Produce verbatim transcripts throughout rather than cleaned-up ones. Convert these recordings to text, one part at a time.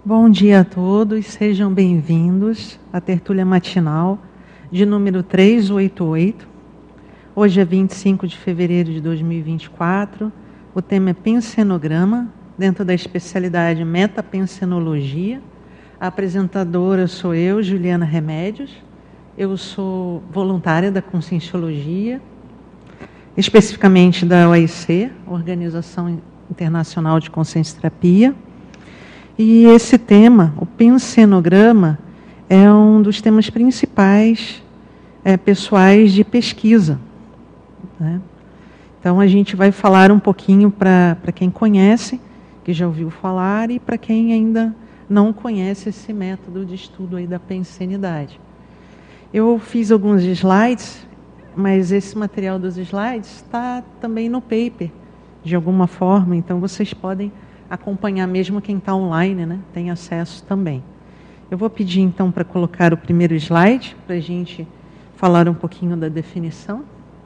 Bom dia a todos, sejam bem-vindos à tertúlia matinal de número trezentos e oitenta e oito. Hoje é vinte e cinco de fevereiro de dois mil e vinte e quatro, o tema é pensenograma, dentro da especialidade metapensenologia. A apresentadora sou eu, Juliana Remédios, eu sou voluntária da Conscienciologia, especificamente da O A I C, Organização Internacional de Consciencioterapia. E esse tema, o pensenograma, é um dos temas principais é, pessoais de pesquisa, né? Então, a gente vai falar um pouquinho para quem conhece, que já ouviu falar, e para quem ainda não conhece esse método de estudo aí da pensenidade. Eu fiz alguns slides, mas esse material dos slides está também no paper, de alguma forma, então vocês podem acompanhar, mesmo quem está online, né, tem acesso também. Eu vou pedir então para colocar o primeiro slide, para a gente falar um pouquinho da definição.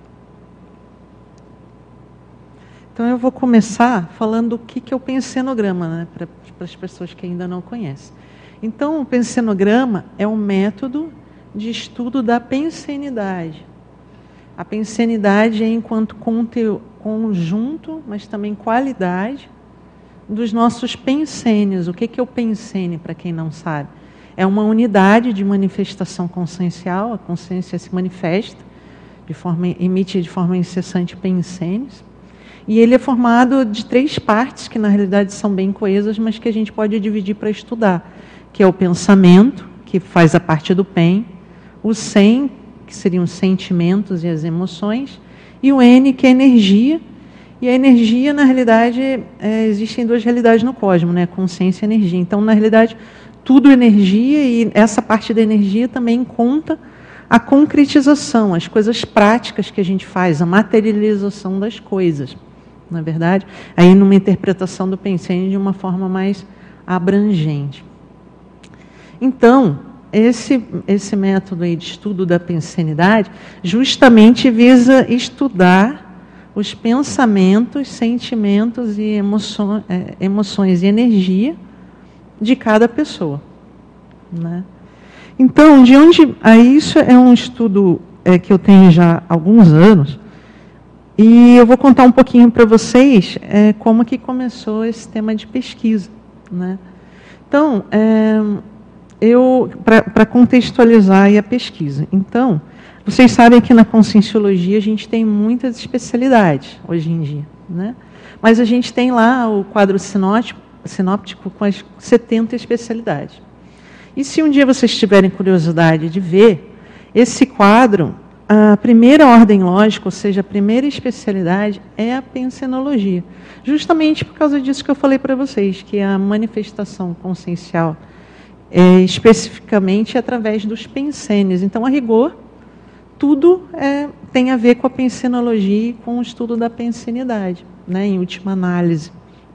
Então eu vou começar falando o que, que é o pensenograma, né, para, para as pessoas que ainda não conhecem. Então o pensenograma é um método de estudo da pensenidade. A pensenidade é enquanto conteúdo, conjunto, mas também qualidade dos nossos pensênios. O que, que é o pensênio, para quem não sabe? É uma unidade de manifestação consciencial, a consciência se manifesta, de forma, emite de forma incessante pensênios, e ele é formado de três partes, que na realidade são bem coesas, mas que a gente pode dividir para estudar, que é o pensamento, que faz a parte do pen, o sen, que seriam os sentimentos e as emoções, e o N, que é a energia. E a energia, na realidade, é, existem duas realidades no cosmos, né? Consciência e energia. Então, na realidade, tudo é energia, e essa parte da energia também conta a concretização, as coisas práticas que a gente faz, a materialização das coisas, não é verdade? Aí, numa interpretação do pensênio de uma forma mais abrangente. Então, esse, esse método aí de estudo da pensenidade justamente visa estudar os pensamentos, sentimentos e emoções, é, emoções e energia de cada pessoa, né? Então, de onde... Aí isso é um estudo é, que eu tenho já há alguns anos, e eu vou contar um pouquinho para vocês é, como que começou esse tema de pesquisa, né? Então, é, eu para contextualizar aí a pesquisa. Então, vocês sabem que na Conscienciologia a gente tem muitas especialidades hoje em dia, né? Mas a gente tem lá o quadro sinóptico, sinóptico com as setenta especialidades. E se um dia vocês tiverem curiosidade de ver, esse quadro, a primeira ordem lógica, ou seja, a primeira especialidade é a pensenologia. Justamente por causa disso que eu falei para vocês, que a manifestação consciencial é especificamente através dos pensênios. Então, a rigor, tudo é, tem a ver com a pensenologia e com o estudo da pensenidade, né, em última análise.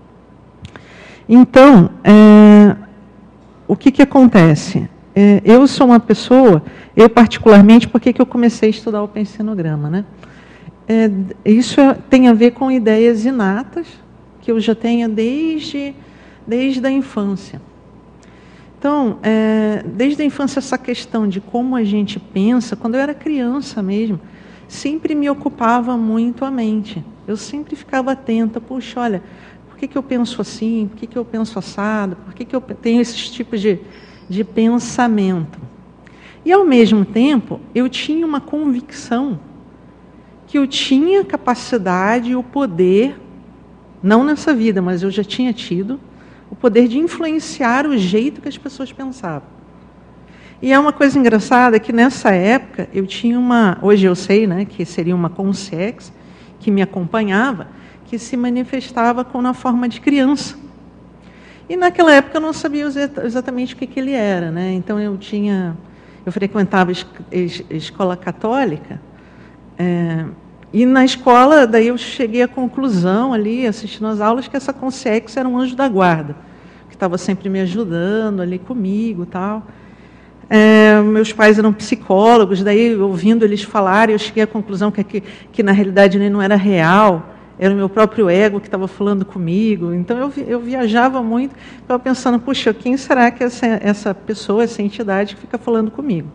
Então, é, o que, que acontece? É, eu sou uma pessoa, eu particularmente, por que, que eu comecei a estudar o pensenograma, né? É, isso é, tem a ver com ideias inatas, que eu já tenho desde, desde a infância. Então, é, desde a infância, essa questão de como a gente pensa, quando eu era criança mesmo, sempre me ocupava muito a mente. Eu sempre ficava atenta, puxa, olha, por que, que eu penso assim, por que, que eu penso assado, por que, que eu tenho esses tipos de, de pensamento. E, ao mesmo tempo, eu tinha uma convicção que eu tinha capacidade e o poder, não nessa vida, mas eu já tinha tido, o poder de influenciar o jeito que as pessoas pensavam. E é uma coisa engraçada que nessa época eu tinha uma, hoje eu sei, né, que seria uma consciência que me acompanhava, que se manifestava com na forma de criança. E naquela época eu não sabia exatamente o que, que ele era, né? Então eu tinha, eu frequentava a escola católica, é, e na escola, daí eu cheguei à conclusão ali, assistindo às aulas, que essa consciência era um anjo da guarda, que estava sempre me ajudando ali comigo e tal. É, meus pais eram psicólogos, daí ouvindo eles falarem, eu cheguei à conclusão que, que, que na realidade ele não era real, era o meu próprio ego que estava falando comigo. Então eu, eu viajava muito, estava pensando, puxa, quem será que é essa, essa pessoa, essa entidade que fica falando comigo?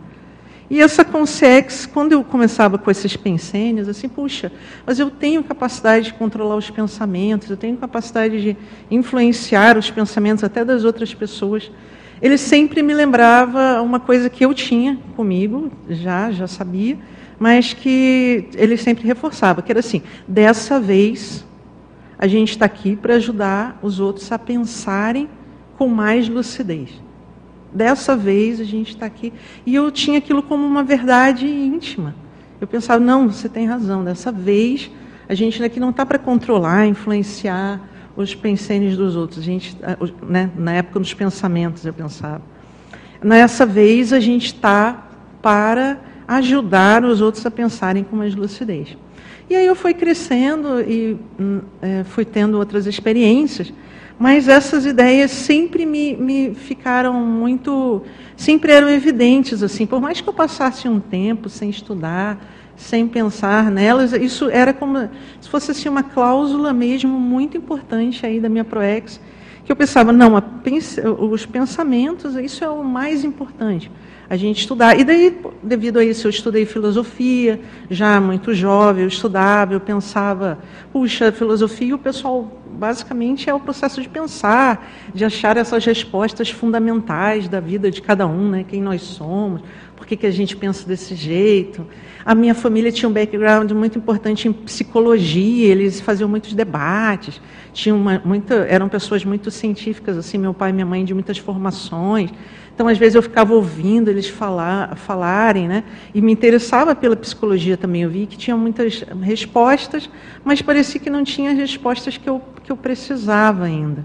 E essa Consex, quando eu começava com esses pensênios, assim, puxa, mas eu tenho capacidade de controlar os pensamentos, eu tenho capacidade de influenciar os pensamentos até das outras pessoas. Ele sempre me lembrava uma coisa que eu tinha comigo, já, já sabia, mas que ele sempre reforçava, que era assim, dessa vez a gente está aqui para ajudar os outros a pensarem com mais lucidez. Dessa vez a gente está aqui. E eu tinha aquilo como uma verdade íntima. Eu pensava, não, você tem razão, dessa vez a gente aqui não está para controlar, influenciar os pensênios dos outros. A gente, né, na época dos pensamentos eu pensava. Nessa vez a gente está para ajudar os outros a pensarem com mais lucidez. E aí eu fui crescendo e é, fui tendo outras experiências, mas essas ideias sempre me, me ficaram muito, sempre eram evidentes, assim, por mais que eu passasse um tempo sem estudar, sem pensar nelas, isso era como se fosse assim, uma cláusula mesmo muito importante aí da minha ProEx, que eu pensava, não, a, os pensamentos, isso é o mais importante, a gente estudar. E daí, devido a isso, eu estudei filosofia, já muito jovem, eu estudava, eu pensava, puxa, filosofia, o pessoal, basicamente, é o processo de pensar, de achar essas respostas fundamentais da vida de cada um, né? Quem nós somos, por que, que a gente pensa desse jeito. A minha família tinha um background muito importante em psicologia, eles faziam muitos debates, tinham uma, muita, eram pessoas muito científicas, assim, meu pai e minha mãe de muitas formações. Então, às vezes, eu ficava ouvindo eles falar, falarem, né? E me interessava pela psicologia também. Eu vi que tinha muitas respostas, mas parecia que não tinha as respostas que eu, que eu precisava ainda.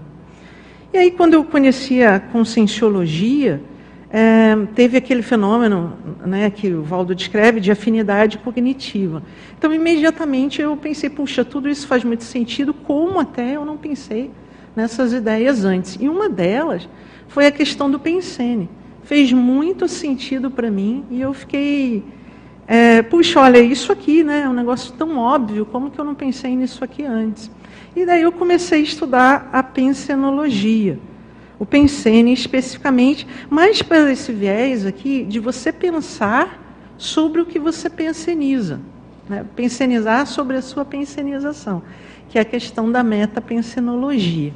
E aí, quando eu conheci a conscienciologia, é, teve aquele fenômeno, né, que o Valdo descreve, de afinidade cognitiva. Então, imediatamente, eu pensei, puxa, tudo isso faz muito sentido, como até eu não pensei nessas ideias antes. E uma delas foi a questão do pensene. Fez muito sentido para mim e eu fiquei, é, puxa, olha, isso aqui, né, é um negócio tão óbvio, como que eu não pensei nisso aqui antes? E daí eu comecei a estudar a pensenologia, o pensene especificamente, mais para esse viés aqui de você pensar sobre o que você penseniza, né? Pensenizar sobre a sua pensenização, que é a questão da metapensenologia.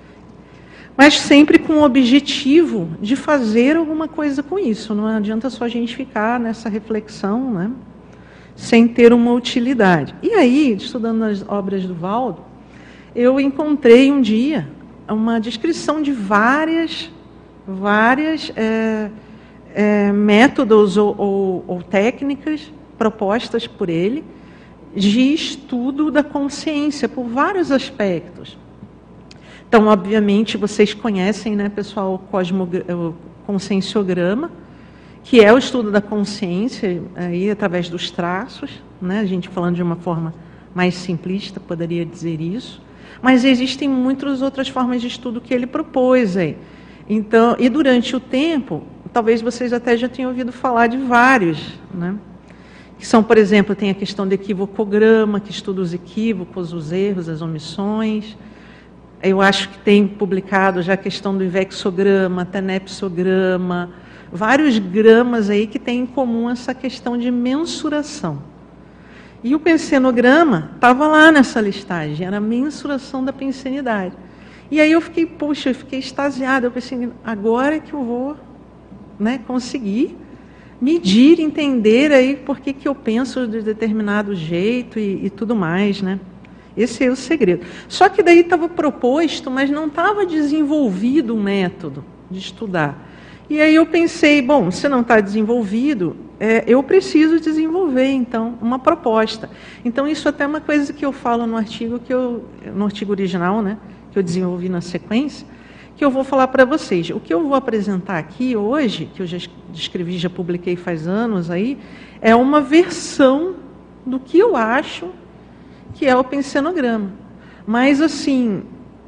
Mas sempre com o objetivo de fazer alguma coisa com isso. Não adianta só a gente ficar nessa reflexão, né, sem ter uma utilidade. E aí, estudando as obras do Valdo, eu encontrei um dia uma descrição de várias, várias é, é, métodos ou, ou, ou técnicas propostas por ele de estudo da consciência, por vários aspectos. Então, obviamente, vocês conhecem, né, pessoal, o, cosmo, o conscienciograma, que é o estudo da consciência, aí, através dos traços, né, a gente falando de uma forma mais simplista, poderia dizer isso, mas existem muitas outras formas de estudo que ele propôs aí. Então, e durante o tempo, talvez vocês até já tenham ouvido falar de vários, né, que são, por exemplo, tem a questão do equivocograma, que estuda os equívocos, os erros, as omissões. Eu acho que tem publicado já a questão do ivexograma, tenepsograma, vários gramas aí que têm em comum essa questão de mensuração. E o pensenograma estava lá nessa listagem, era a mensuração da pensenidade. E aí eu fiquei, puxa, eu fiquei extasiada, eu pensei, agora é que eu vou, né, conseguir medir, entender aí por que, que eu penso de determinado jeito e, e tudo mais, né? Esse é o segredo. Só que daí estava proposto, mas não estava desenvolvido o método de estudar. E aí eu pensei, bom, se não está desenvolvido, é, eu preciso desenvolver, então, uma proposta. Então, isso até é uma coisa que eu falo no artigo, que eu, no artigo original, né, que eu desenvolvi na sequência, que eu vou falar para vocês. O que eu vou apresentar aqui hoje, que eu já escrevi, já publiquei faz anos aí, é uma versão do que eu acho que é o pensenograma. Mas, assim,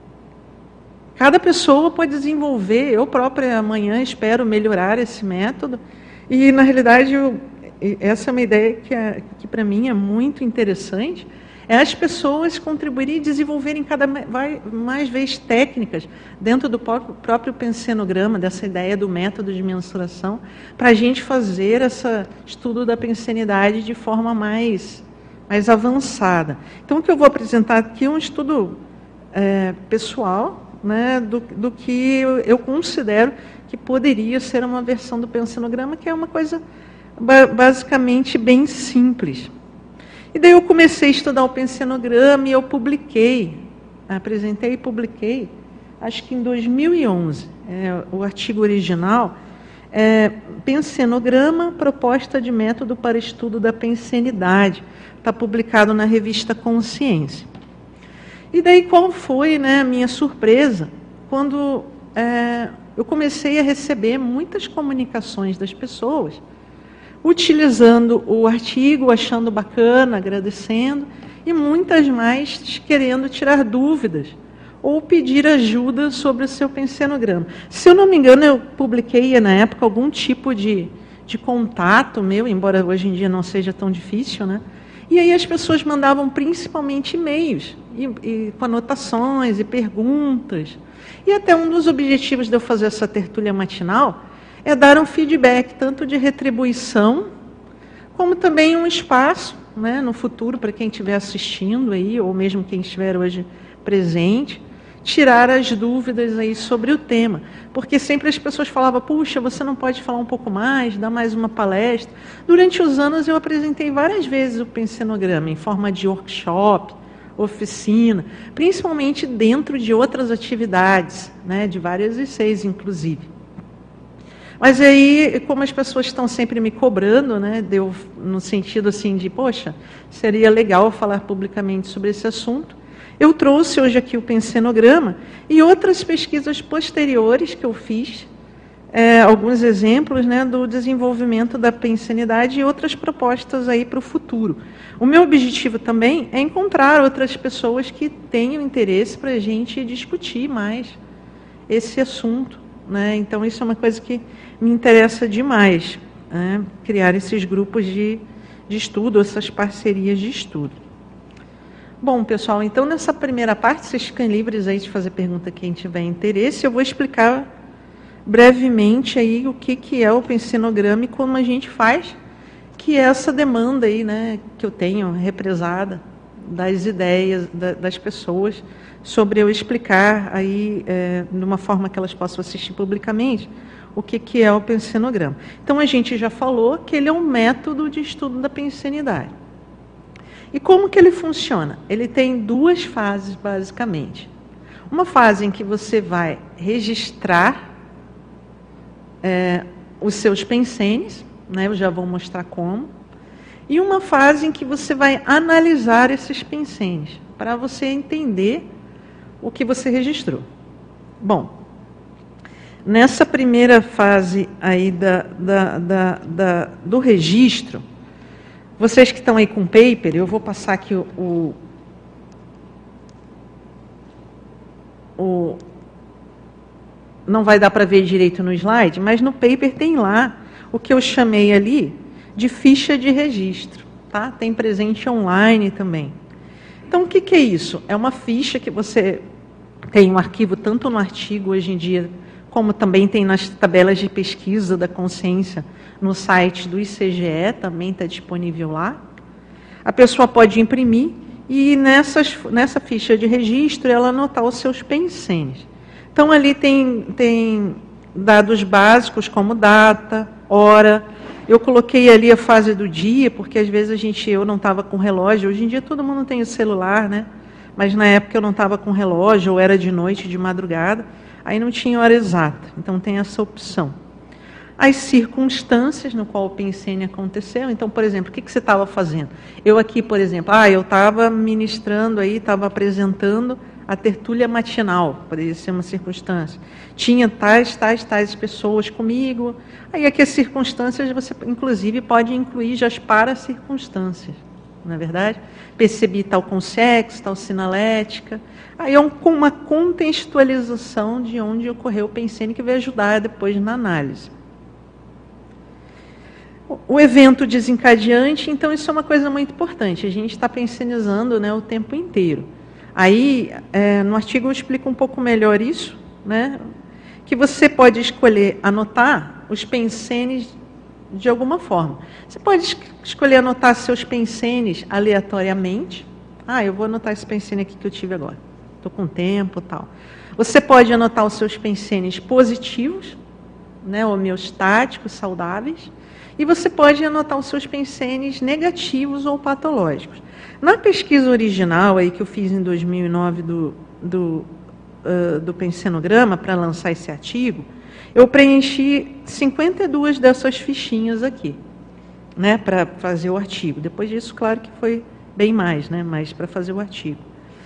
cada pessoa pode desenvolver, eu própria amanhã espero melhorar esse método, e, na realidade, eu, essa é uma ideia que, é, que para mim é muito interessante, É as pessoas contribuírem e desenvolverem cada mais vez técnicas dentro do próprio pensenograma, dessa ideia do método de mensuração, para a gente fazer esse estudo da pensenidade de forma mais, mais avançada. Então, o que eu vou apresentar aqui é um estudo é, pessoal, né, do, do que eu considero que poderia ser uma versão do pensenograma, que é uma coisa basicamente bem simples. E daí eu comecei a estudar o pensenograma e eu publiquei, apresentei e publiquei, acho que em dois mil e onze, é, o artigo original, é, Pensenograma, proposta de método para estudo da pensenidade, está publicado na revista Consciência. E daí qual foi, né, a minha surpresa, quando é, eu comecei a receber muitas comunicações das pessoas, utilizando o artigo, achando bacana, agradecendo, e muitas mais querendo tirar dúvidas ou pedir ajuda sobre o seu pensenograma. Se eu não me engano, eu publiquei na época algum tipo de, de contato meu, embora hoje em dia não seja tão difícil, né? E aí as pessoas mandavam principalmente e-mails, e, e, com anotações e perguntas. E até um dos objetivos de eu fazer essa tertúlia matinal é dar um feedback, tanto de retribuição, como também um espaço, né, no futuro, para quem estiver assistindo aí, ou mesmo quem estiver hoje presente, tirar as dúvidas aí sobre o tema. Porque sempre as pessoas falavam, puxa, você não pode falar um pouco mais, dar mais uma palestra. Durante os anos eu apresentei várias vezes o pensenograma, em forma de workshop, oficina, principalmente dentro de outras atividades, né, de várias e seis, inclusive. Mas aí, como as pessoas estão sempre me cobrando, né, deu no sentido assim de, poxa, seria legal falar publicamente sobre esse assunto, eu trouxe hoje aqui o pensenograma e outras pesquisas posteriores que eu fiz, é, alguns exemplos, né, do desenvolvimento da pensenidade e outras propostas aí para o futuro. O meu objetivo também é encontrar outras pessoas que tenham interesse para a gente discutir mais esse assunto, né? Então, isso é uma coisa que me interessa demais, né? Criar esses grupos de, de estudo, essas parcerias de estudo. Bom, pessoal, então nessa primeira parte, vocês ficam livres aí de fazer pergunta quem tiver interesse. Eu vou explicar brevemente aí o que, que é o pensenograma e como a gente faz, que é essa demanda aí, né, que eu tenho represada das ideias da, das pessoas sobre eu explicar aí, é, de uma forma que elas possam assistir publicamente, o que, que é o pensenograma. Então, a gente já falou que ele é um método de estudo da pensenidade. E como que ele funciona? Ele tem duas fases, basicamente. Uma fase em que você vai registrar é, os seus pensenes, né, eu já vou mostrar como, e uma fase em que você vai analisar esses pensenes, para você entender o que você registrou. Bom, nessa primeira fase aí da, da, da, da, do registro, vocês que estão aí com o paper, eu vou passar aqui o, o, o não vai dar para ver direito no slide, mas no paper tem lá o que eu chamei ali de ficha de registro, tá? Tem presente online também. Então, o que, que é isso? É uma ficha que você tem um arquivo tanto no artigo hoje em dia, como também tem nas tabelas de pesquisa da consciência no site do I C G E, também está disponível lá. A pessoa pode imprimir e nessas, nessa ficha de registro ela anotar os seus pensenes. Então, ali tem, tem dados básicos como data, hora. Eu coloquei ali a fase do dia, porque às vezes a gente, eu não estava com relógio. Hoje em dia todo mundo tem o celular, né? Mas na época eu não estava com relógio, ou era de noite, de madrugada. Aí não tinha hora exata. Então tem essa opção. As circunstâncias no qual o pensene aconteceu. Então, por exemplo, o que, que você estava fazendo? Eu aqui, por exemplo, ah, eu estava ministrando aí, estava apresentando a tertúlia matinal, poderia ser uma circunstância. Tinha tais, tais, tais pessoas comigo. Aí aqui as circunstâncias você, inclusive, pode incluir já as para-circunstâncias, não é verdade? Percebi tal consexo, tal sinalética. Aí é um, uma contextualização de onde ocorreu o pensene que vai ajudar depois na análise. O evento desencadeante, então isso é uma coisa muito importante, a gente está pensionizando, né, o tempo inteiro. Aí, é, no artigo eu explico um pouco melhor isso, né, que você pode escolher anotar os pensenes de alguma forma. Você pode es escolher anotar seus pensenes aleatoriamente. Ah, eu vou anotar esse pensene aqui que eu tive agora. Estou com tempo e tal. Você pode anotar os seus pensenes positivos, né, homeostáticos, saudáveis. E você pode anotar os seus pensenes negativos ou patológicos. Na pesquisa original aí que eu fiz em dois mil e nove do, do, uh, do pensenograma, para lançar esse artigo, eu preenchi cinquenta e duas dessas fichinhas aqui, né, para fazer o artigo. Depois disso, claro que foi bem mais, né, mas para fazer o artigo.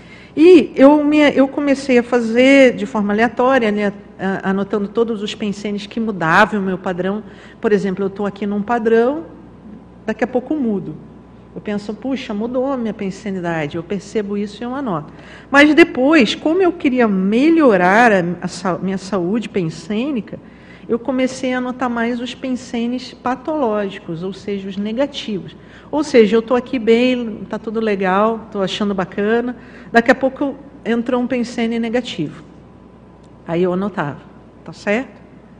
E eu, me, eu comecei a fazer de forma aleatória, né, anotando todos os pensenes que mudavam o meu padrão. Por exemplo, eu estou aqui num padrão, daqui a pouco mudo. Eu penso, puxa, mudou a minha pensenidade, eu percebo isso e eu anoto. Mas depois, como eu queria melhorar a, a minha saúde pensênica, eu comecei a anotar mais os pensenes patológicos, ou seja, os negativos. Ou seja, eu estou aqui bem, está tudo legal, estou achando bacana, daqui a pouco entrou um pensene negativo. Aí eu anotava, tá certo?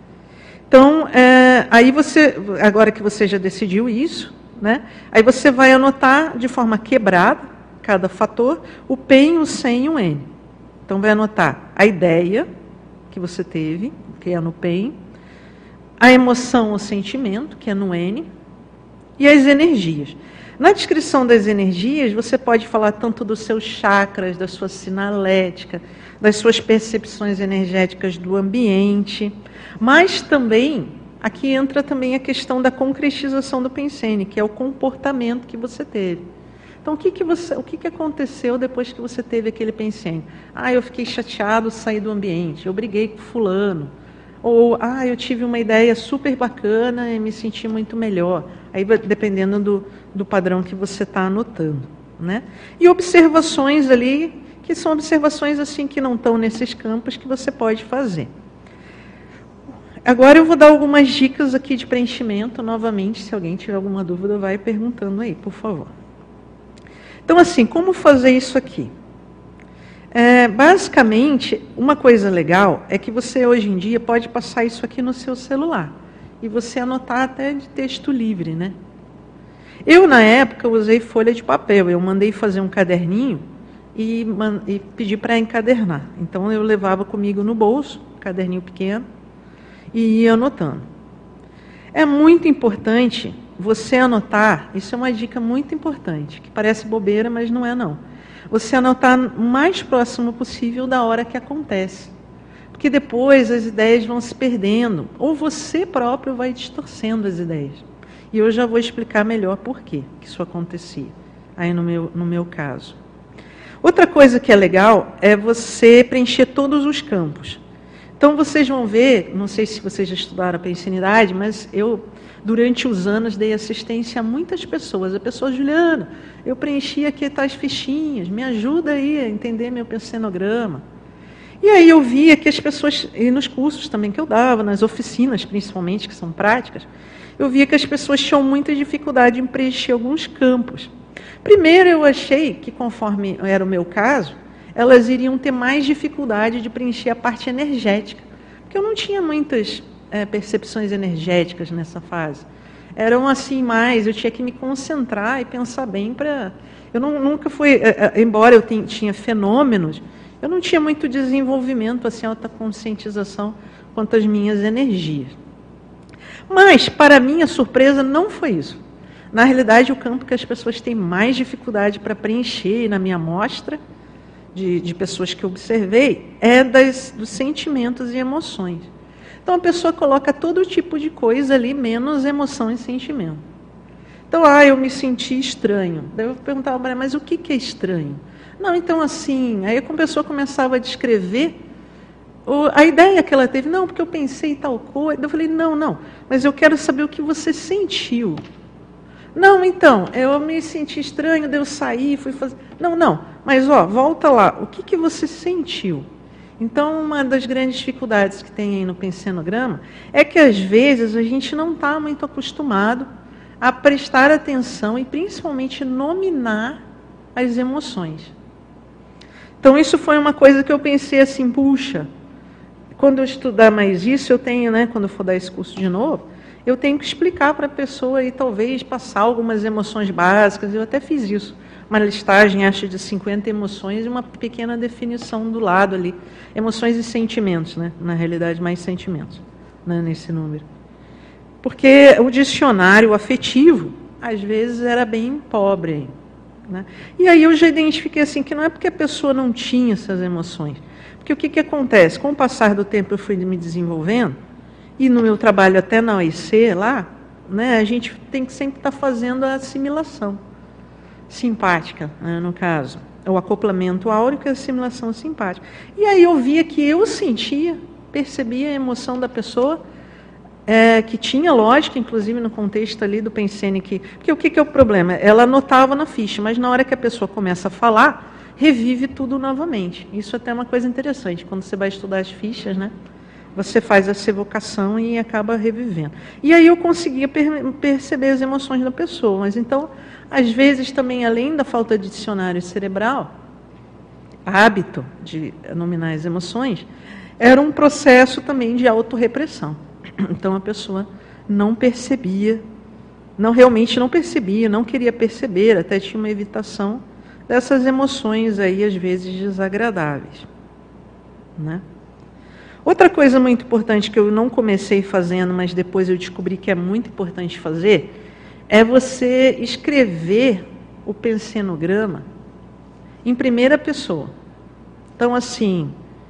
Então, é, aí você, agora que você já decidiu isso, né, aí você vai anotar de forma quebrada, cada fator, o P, o C e o N. Então, vai anotar a ideia que você teve, que é no P, a emoção ou sentimento, que é no N, e as energias. Na descrição das energias, você pode falar tanto dos seus chakras, da sua sinalética, das suas percepções energéticas do ambiente, mas também, aqui entra também a questão da concretização do pensene, que é o comportamento que você teve. Então, o que, que, você, o que, que aconteceu depois que você teve aquele pensene? Ah, eu fiquei chateado, saí do ambiente, eu briguei com fulano. Ou, ah, eu tive uma ideia super bacana e me senti muito melhor. Aí, dependendo do, do padrão que você está anotando, né? E observações ali, que são observações assim que não estão nesses campos, que você pode fazer. Agora eu vou dar algumas dicas aqui de preenchimento, novamente, se alguém tiver alguma dúvida, vai perguntando aí, por favor. Então, assim, como fazer isso aqui? É, basicamente, uma coisa legal é que você, hoje em dia, pode passar isso aqui no seu celular. E você anotar até de texto livre, né? Eu, na época, usei folha de papel. Eu mandei fazer um caderninho e, e pedi para encadernar. Então, eu levava comigo no bolso, um caderninho pequeno, e ia anotando. É muito importante você anotar, isso é uma dica muito importante, que parece bobeira, mas não é não. Você anotar o mais próximo possível da hora que acontece. Porque depois as ideias vão se perdendo, ou você próprio vai distorcendo as ideias. E eu já vou explicar melhor por quê que isso acontecia, aí no meu, no meu caso. Outra coisa que é legal é você preencher todos os campos. Então, vocês vão ver, não sei se vocês já estudaram a pensenidade, mas eu, durante os anos, dei assistência a muitas pessoas. A pessoa, Juliana, eu preenchi aqui tais fichinhas, me ajuda aí a entender meu pensenograma. E aí eu via que as pessoas, e nos cursos também que eu dava, nas oficinas principalmente, que são práticas, eu via que as pessoas tinham muita dificuldade em preencher alguns campos. Primeiro, eu achei que, conforme era o meu caso, elas iriam ter mais dificuldade de preencher a parte energética, porque eu não tinha muitas é, percepções energéticas nessa fase. Eram assim mais, eu tinha que me concentrar e pensar bem para... Eu não, nunca fui, é, é, embora eu tenha, tinha fenômenos, eu não tinha muito desenvolvimento, assim, alta conscientização quanto às minhas energias. Mas, para minha surpresa, não foi isso. Na realidade, o campo que as pessoas têm mais dificuldade para preencher na minha amostra, De, de pessoas que eu observei, é das, dos sentimentos e emoções. Então, a pessoa coloca todo tipo de coisa ali, menos emoção e sentimento. Então, ah, eu me senti estranho. Daí eu perguntava, mas o que, que é estranho? Não, então assim, aí a pessoa começava a descrever o, a ideia que ela teve. Não, porque eu pensei tal coisa. Eu falei, não, não, mas eu quero saber o que você sentiu. Não, então, eu me senti estranho, daí eu saí, fui fazer... Não, não, mas ó, volta lá, o que, que você sentiu? Então, uma das grandes dificuldades que tem aí no pensenograma é que, às vezes, a gente não está muito acostumado a prestar atenção e principalmente nominar as emoções. Então isso foi uma coisa que eu pensei assim, puxa, quando eu estudar mais isso, eu tenho, né, quando eu for dar esse curso de novo, eu tenho que explicar para a pessoa e talvez passar algumas emoções básicas. Eu até fiz isso, uma listagem, acho, de cinquenta emoções e uma pequena definição do lado ali. Emoções e sentimentos, né? Na realidade, mais sentimentos, né, nesse número. Porque o dicionário afetivo, às vezes, era bem pobre. Né? E aí eu já identifiquei assim, que não é porque a pessoa não tinha essas emoções. Porque o que, que acontece? Com o passar do tempo eu fui me desenvolvendo, e no meu trabalho até na O I C lá, né, a gente tem que sempre estar fazendo a assimilação simpática, né, no caso. O acoplamento áurico e a assimilação simpática. E aí eu via que eu sentia, percebia a emoção da pessoa, é, que tinha lógica, inclusive no contexto ali do Pensene, que, porque o que, que é o problema? Ela anotava na ficha, mas na hora que a pessoa começa a falar, revive tudo novamente. Isso até é uma coisa interessante, quando você vai estudar as fichas, né? Você faz essa evocação e acaba revivendo. E aí eu conseguia per perceber as emoções da pessoa. Mas então, às vezes também, além da falta de dicionário cerebral, hábito de nominar as emoções, era um processo também de autorrepressão. Então a pessoa não percebia, não realmente não percebia, não queria perceber, até tinha uma evitação dessas emoções aí, às vezes, desagradáveis. Né? Outra coisa muito importante que eu não comecei fazendo, mas depois eu descobri que é muito importante fazer, é você escrever o pensenograma em primeira pessoa. Então, assim,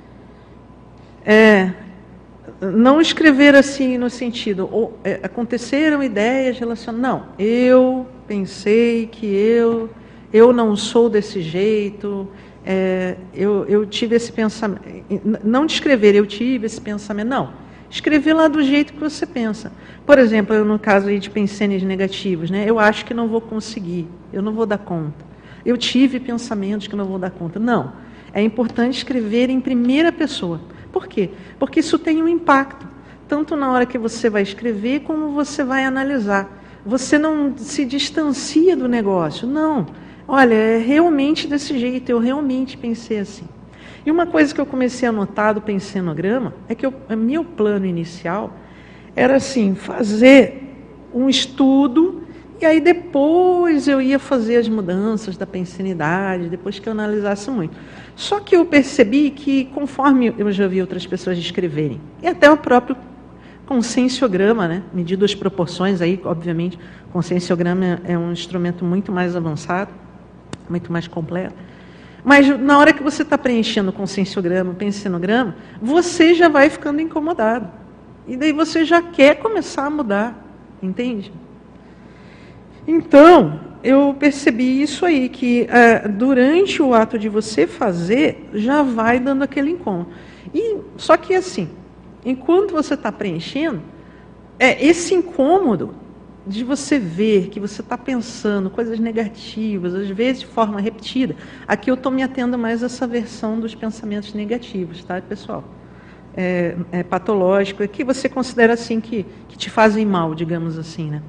é, não escrever assim no sentido, ou, é, aconteceram ideias relacionadas, não, eu pensei que eu, eu não sou desse jeito, é, eu, eu tive esse pensamento, não descrever, eu tive esse pensamento, não, escrever lá do jeito que você pensa. Por exemplo, eu, no caso aí de pensenes negativos, né, eu acho que não vou conseguir, eu não vou dar conta, eu tive pensamentos que não vou dar conta, não, é importante escrever em primeira pessoa. Por quê? Porque isso tem um impacto, tanto na hora que você vai escrever, como você vai analisar. Você não se distancia do negócio, não. Olha, é realmente desse jeito, eu realmente pensei assim. E uma coisa que eu comecei a notar do pensenograma, é que o meu plano inicial era assim, fazer um estudo, e aí depois eu ia fazer as mudanças da pensenidade, depois que eu analisasse muito. Só que eu percebi que, conforme eu já vi outras pessoas escreverem, e até o próprio conscienciograma, né, medido as proporções, aí, obviamente, o conscienciograma é um instrumento muito mais avançado, muito mais completo, mas na hora que você está preenchendo o conscienciograma, o pensenograma, você já vai ficando incomodado. E daí você já quer começar a mudar, entende? Então, eu percebi isso aí, que uh, durante o ato de você fazer, já vai dando aquele incômodo. E, só que assim, enquanto você está preenchendo, é esse incômodo de você ver que você está pensando coisas negativas, às vezes de forma repetida. Aqui eu estou me atendo mais a essa versão dos pensamentos negativos, tá, pessoal? É, é patológico, é que você considera assim que, que te fazem mal, digamos assim, né?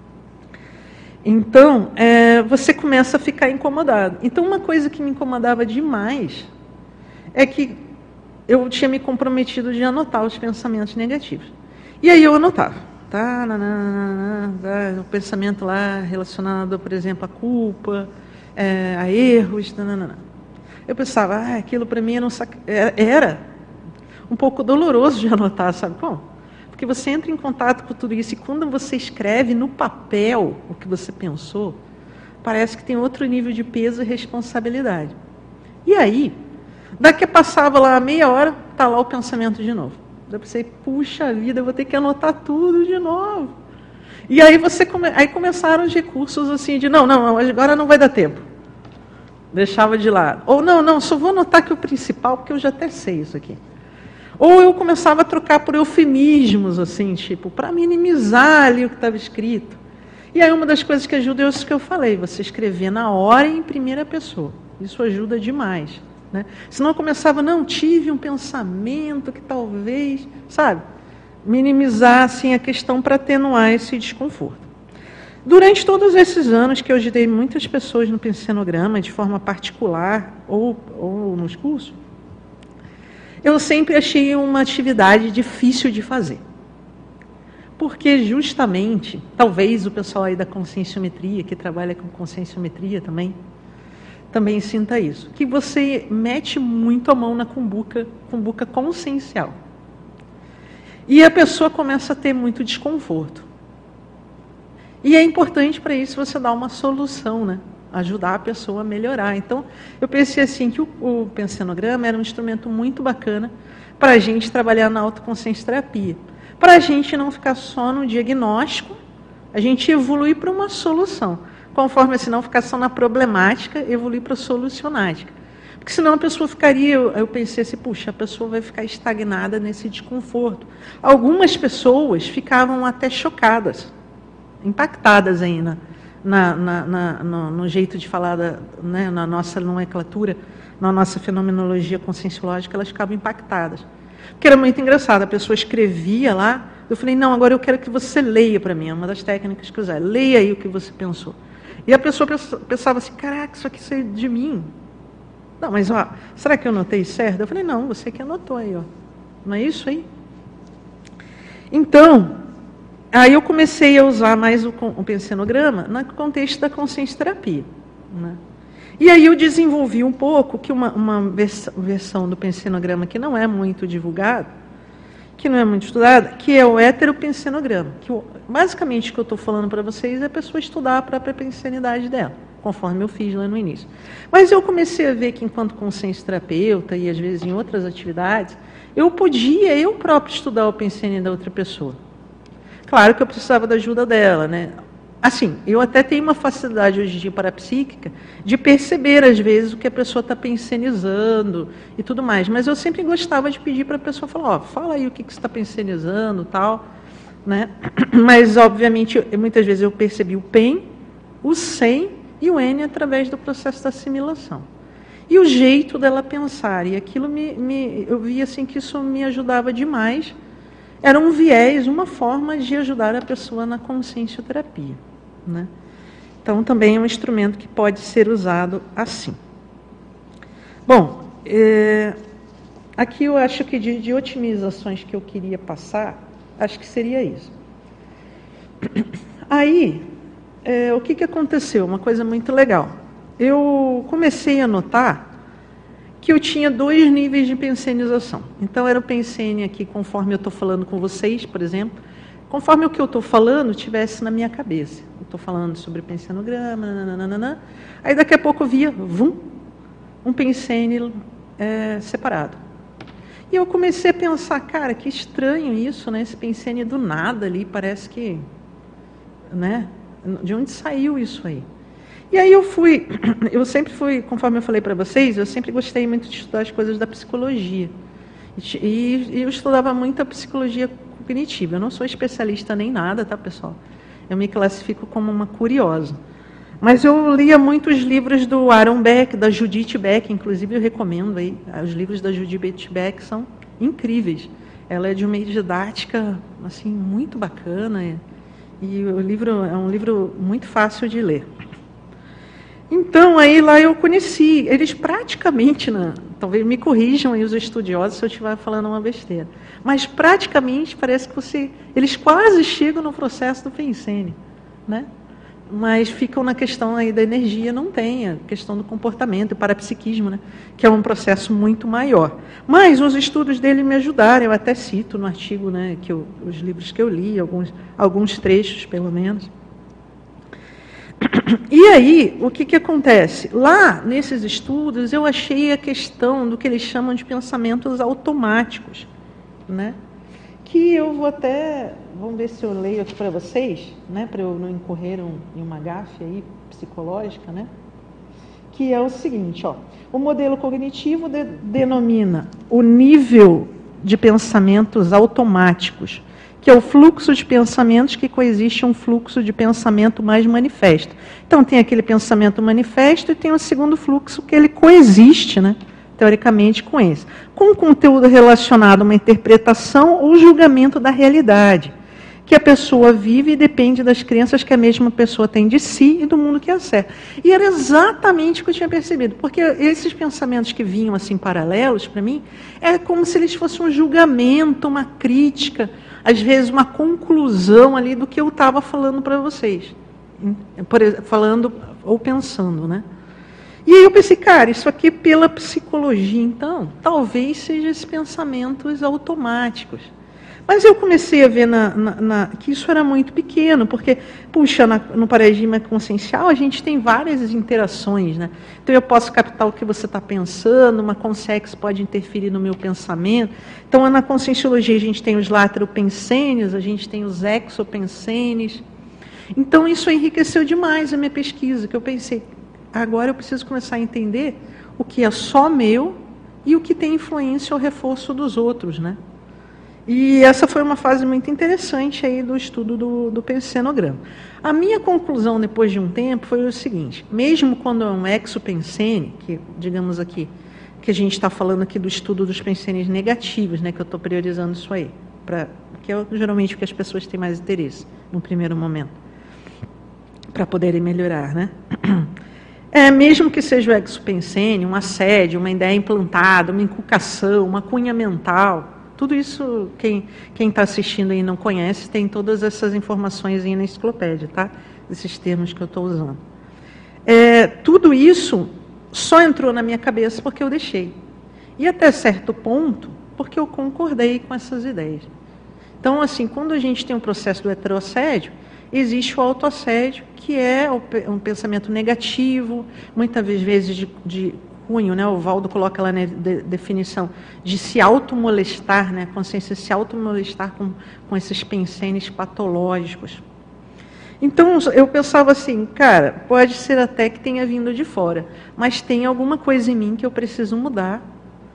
Então, é, você começa a ficar incomodado. Então, uma coisa que me incomodava demais é que eu tinha me comprometido de anotar os pensamentos negativos. E aí eu anotava. Tá, nanana, tá, o pensamento lá relacionado, por exemplo, à culpa, é, a erros, nanana. Eu pensava, ah, aquilo para mim era um, sac... era um pouco doloroso de anotar, sabe como? Porque você entra em contato com tudo isso e quando você escreve no papel o que você pensou, parece que tem outro nível de peso e responsabilidade. E aí, daqui a passava lá meia hora, está lá o pensamento de novo. Eu pensei, puxa vida, eu vou ter que anotar tudo de novo. E aí, você come... aí começaram os recursos assim de, não, não, agora não vai dar tempo. Deixava de lado. Ou não, não, só vou anotar aqui o principal, porque eu já até sei isso aqui. Ou eu começava a trocar por eufemismos, assim, tipo, para minimizar ali o que estava escrito. E aí uma das coisas que ajuda é isso que eu falei, você escrever na hora e em primeira pessoa. Isso ajuda demais. Né? Senão eu começava, não, tive um pensamento que talvez, sabe, minimizar assim, a questão para atenuar esse desconforto. Durante todos esses anos que eu ajudei muitas pessoas no pensenograma, de forma particular ou, ou nos cursos, eu sempre achei uma atividade difícil de fazer. Porque justamente, talvez o pessoal aí da conscienciometria, que trabalha com conscienciometria também, também sinta isso, que você mete muito a mão na cumbuca, cumbuca consciencial. E a pessoa começa a ter muito desconforto. E é importante para isso você dar uma solução, né? Ajudar a pessoa a melhorar. Então, eu pensei assim, que o, o pensenograma era um instrumento muito bacana para a gente trabalhar na autoconsciência terapia. Para a gente não ficar só no diagnóstico, a gente evoluir para uma solução. Conforme se não ficar só na problemática, evoluir para a solucionática. Porque senão a pessoa ficaria, eu, eu pensei assim, puxa, a pessoa vai ficar estagnada nesse desconforto. Algumas pessoas ficavam até chocadas, impactadas ainda na, na, na, no, no jeito de falar, da, né, na nossa nomenclatura, na nossa fenomenologia conscienciológica, elas ficavam impactadas. Porque era muito engraçado, a pessoa escrevia lá, eu falei, não, agora eu quero que você leia para mim, é uma das técnicas que eu usei, leia aí o que você pensou. E a pessoa pensava assim, caraca, isso aqui é de mim. Não, mas ó, será que eu anotei certo? Eu falei, não, você que anotou aí, ó. Não é isso aí? Então, aí eu comecei a usar mais o, o pensenograma no contexto da consciência terapia, né? E aí eu desenvolvi um pouco, que uma, uma vers versão do pensenograma que não é muito divulgada, que não é muito estudada, que é o heteropensenograma. Que eu, basicamente o que eu estou falando para vocês é a pessoa estudar a própria pensenidade dela, conforme eu fiz lá no início. Mas eu comecei a ver que enquanto consciência terapeuta e às vezes em outras atividades, eu podia eu próprio estudar o pensene da outra pessoa. Claro que eu precisava da ajuda dela, né? Assim, eu até tenho uma facilidade hoje em dia parapsíquica de perceber, às vezes, o que a pessoa está pensenizando e tudo mais. Mas eu sempre gostava de pedir para a pessoa falar, ó, fala aí o que, que você está pensenizando e tal, né? Mas, obviamente, eu, muitas vezes eu percebi o pen, o sem e o N através do processo da assimilação. E o jeito dela pensar. E aquilo me, me eu vi assim que isso me ajudava demais. Era um viés, uma forma de ajudar a pessoa na consciencioterapia, né? Então, também é um instrumento que pode ser usado assim. Bom, é, aqui eu acho que de, de otimizações que eu queria passar, acho que seria isso. Aí, é, o que, que aconteceu? Uma coisa muito legal. Eu comecei a notar que eu tinha dois níveis de pensenização. Então, era o pensene aqui, conforme eu estou falando com vocês, por exemplo, conforme o que eu estou falando estivesse na minha cabeça. Eu estou falando sobre pensenograma, nananana, aí daqui a pouco eu via, vum, um pensene é, separado. E eu comecei a pensar, cara, que estranho isso, né? Esse pensene do nada ali, parece que, né? De onde saiu isso aí? E aí eu fui, eu sempre fui, conforme eu falei para vocês, eu sempre gostei muito de estudar as coisas da psicologia. E, e eu estudava muito a psicologia cognitiva. Eu não sou especialista nem nada, tá, pessoal? Eu me classifico como uma curiosa. Mas eu lia muitos livros do Aaron Beck, da Judith Beck, inclusive eu recomendo aí. Os livros da Judith Beck são incríveis. Ela é de uma didática, assim, muito bacana. E o livro é um livro muito fácil de ler. Então, aí lá eu conheci, eles praticamente, né, talvez me corrijam aí os estudiosos se eu estiver falando uma besteira, mas praticamente parece que você, eles quase chegam no processo do pensene, né? Mas ficam na questão aí da energia, não tem, a questão do comportamento, o parapsiquismo, né, que é um processo muito maior. Mas os estudos dele me ajudaram, eu até cito no artigo, né, que eu, os livros que eu li, alguns, alguns trechos pelo menos. E aí, o que, que acontece? Lá, nesses estudos, eu achei a questão do que eles chamam de pensamentos automáticos, né? Que eu vou até, vamos ver se eu leio aqui para vocês, né? Para eu não incorrer um, em uma gafe aí psicológica, né? Que é o seguinte, ó, o modelo cognitivo de, denomina o nível de pensamentos automáticos, que é o fluxo de pensamentos que coexiste um fluxo de pensamento mais manifesto. Então, tem aquele pensamento manifesto e tem o segundo fluxo que ele coexiste, né, teoricamente, com esse. Com um conteúdo relacionado a uma interpretação ou julgamento da realidade, que a pessoa vive e depende das crenças que a mesma pessoa tem de si e do mundo que a cerca. E era exatamente o que eu tinha percebido, porque esses pensamentos que vinham assim paralelos para mim, é como se eles fossem um julgamento, uma crítica, às vezes uma conclusão ali do que eu estava falando para vocês, por exemplo, falando ou pensando, né? E aí eu pensei, cara, isso aqui pela psicologia, então, talvez seja esses pensamentos automáticos. Mas eu comecei a ver na, na, na, que isso era muito pequeno, porque, puxa, na, no paradigma consciencial a gente tem várias interações, né? Então eu posso captar o que você está pensando, uma consex pode interferir no meu pensamento. Então na conscienciologia a gente tem os lateropensênios, a gente tem os exopensênios. Então isso enriqueceu demais a minha pesquisa, que eu pensei, agora eu preciso começar a entender o que é só meu e o que tem influência ou reforço dos outros, né? E essa foi uma fase muito interessante aí do estudo do, do pensenograma. A minha conclusão, depois de um tempo, foi o seguinte, mesmo quando é um exopensene, que, digamos aqui, que a gente está falando aqui do estudo dos pensenes negativos, né, que eu estou priorizando isso aí, pra, que é geralmente o que as pessoas têm mais interesse, no primeiro momento, para poderem melhorar, né? É, mesmo que seja o exopensene, um assédio, uma ideia implantada, uma inculcação, uma cunha mental, tudo isso, quem está assistindo aí não conhece, tem todas essas informações aí na enciclopédia, tá? Esses termos que eu estou usando. É, tudo isso só entrou na minha cabeça porque eu deixei. E até certo ponto, porque eu concordei com essas ideias. Então, assim, quando a gente tem um processo do heterossédio, existe o autoassédio, que é um pensamento negativo, muitas vezes de, de cunho, né? O Valdo coloca lá na de, definição de se automolestar, né? A consciência se automolestar com, com esses pensenes patológicos. Então, eu pensava assim, cara, pode ser até que tenha vindo de fora, mas tem alguma coisa em mim que eu preciso mudar,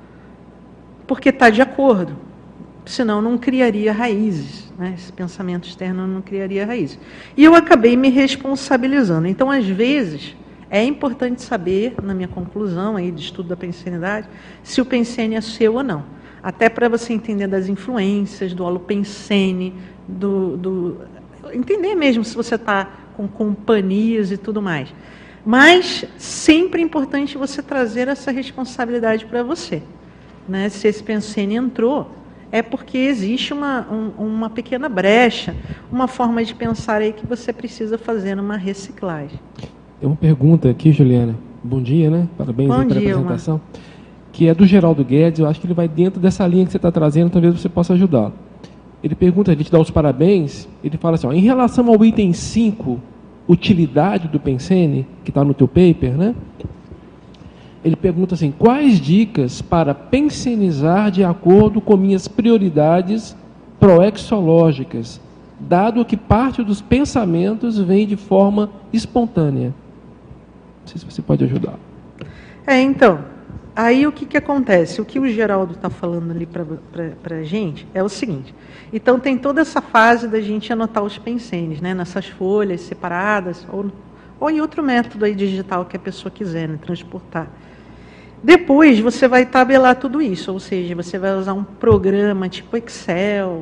porque está de acordo, senão não criaria raízes, né? Esse pensamento externo não criaria raízes. E eu acabei me responsabilizando. Então, às vezes, é importante saber, na minha conclusão aí de estudo da pensenidade, se o pensene é seu ou não. Até para você entender das influências, do holopensene, do, do, entender mesmo se você está com companhias e tudo mais. Mas sempre é importante você trazer essa responsabilidade para você, né? Se esse pensene entrou, é porque existe uma, um, uma pequena brecha, uma forma de pensar aí que você precisa fazer uma reciclagem. Tem uma pergunta aqui, Juliana. Bom dia, né? Parabéns aí pela apresentação. Uma. Que é do Geraldo Guedes. Eu acho que ele vai dentro dessa linha que você está trazendo, talvez você possa ajudá-lo. Ele pergunta, a gente dá os parabéns, ele fala assim, ó, em relação ao item cinco, utilidade do pensene, que está no teu paper, né? Ele pergunta assim, quais dicas para pensenizar de acordo com minhas prioridades proexológicas, dado que parte dos pensamentos vem de forma espontânea? Não sei se você pode ajudar. É, então, aí o que, que acontece? O que o Geraldo está falando ali para a gente é o seguinte. Então, tem toda essa fase da gente anotar os pensenes, né, nessas folhas separadas, ou, ou em outro método aí digital que a pessoa quiser, né, transportar. Depois, você vai tabelar tudo isso, ou seja, você vai usar um programa tipo Excel,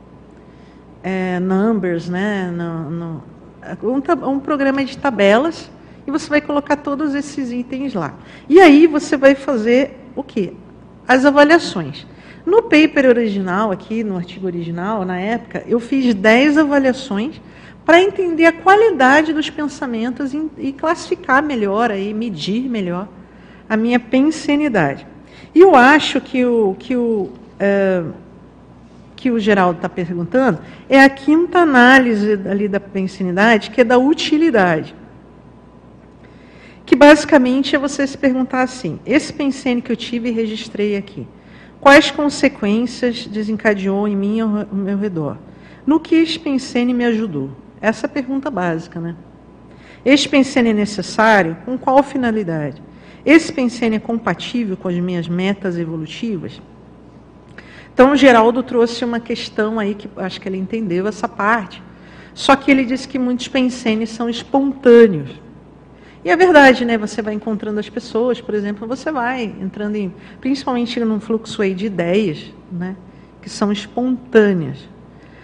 é, Numbers, né, no, no, um, um programa de tabelas, e você vai colocar todos esses itens lá. E aí você vai fazer o quê? As avaliações. No paper original, aqui no artigo original, na época, eu fiz dez avaliações para entender a qualidade dos pensamentos e, e classificar melhor, aí, medir melhor a minha pensenidade. E eu acho que o que o, é, que o Geraldo está perguntando é a quinta análise ali da pensenidade, que é da utilidade. Que basicamente é você se perguntar assim, esse pensene que eu tive e registrei aqui, quais consequências desencadeou em mim ao, ao meu redor? No que esse pensene me ajudou? Essa é a pergunta básica, né? Este pensene é necessário? Com qual finalidade? Esse pensene é compatível com as minhas metas evolutivas? Então, o Geraldo trouxe uma questão aí, que acho que ele entendeu essa parte, só que ele disse que muitos pensenes são espontâneos. E é verdade, né? Você vai encontrando as pessoas, por exemplo, você vai entrando em, principalmente num fluxo aí de ideias, né? Que são espontâneas.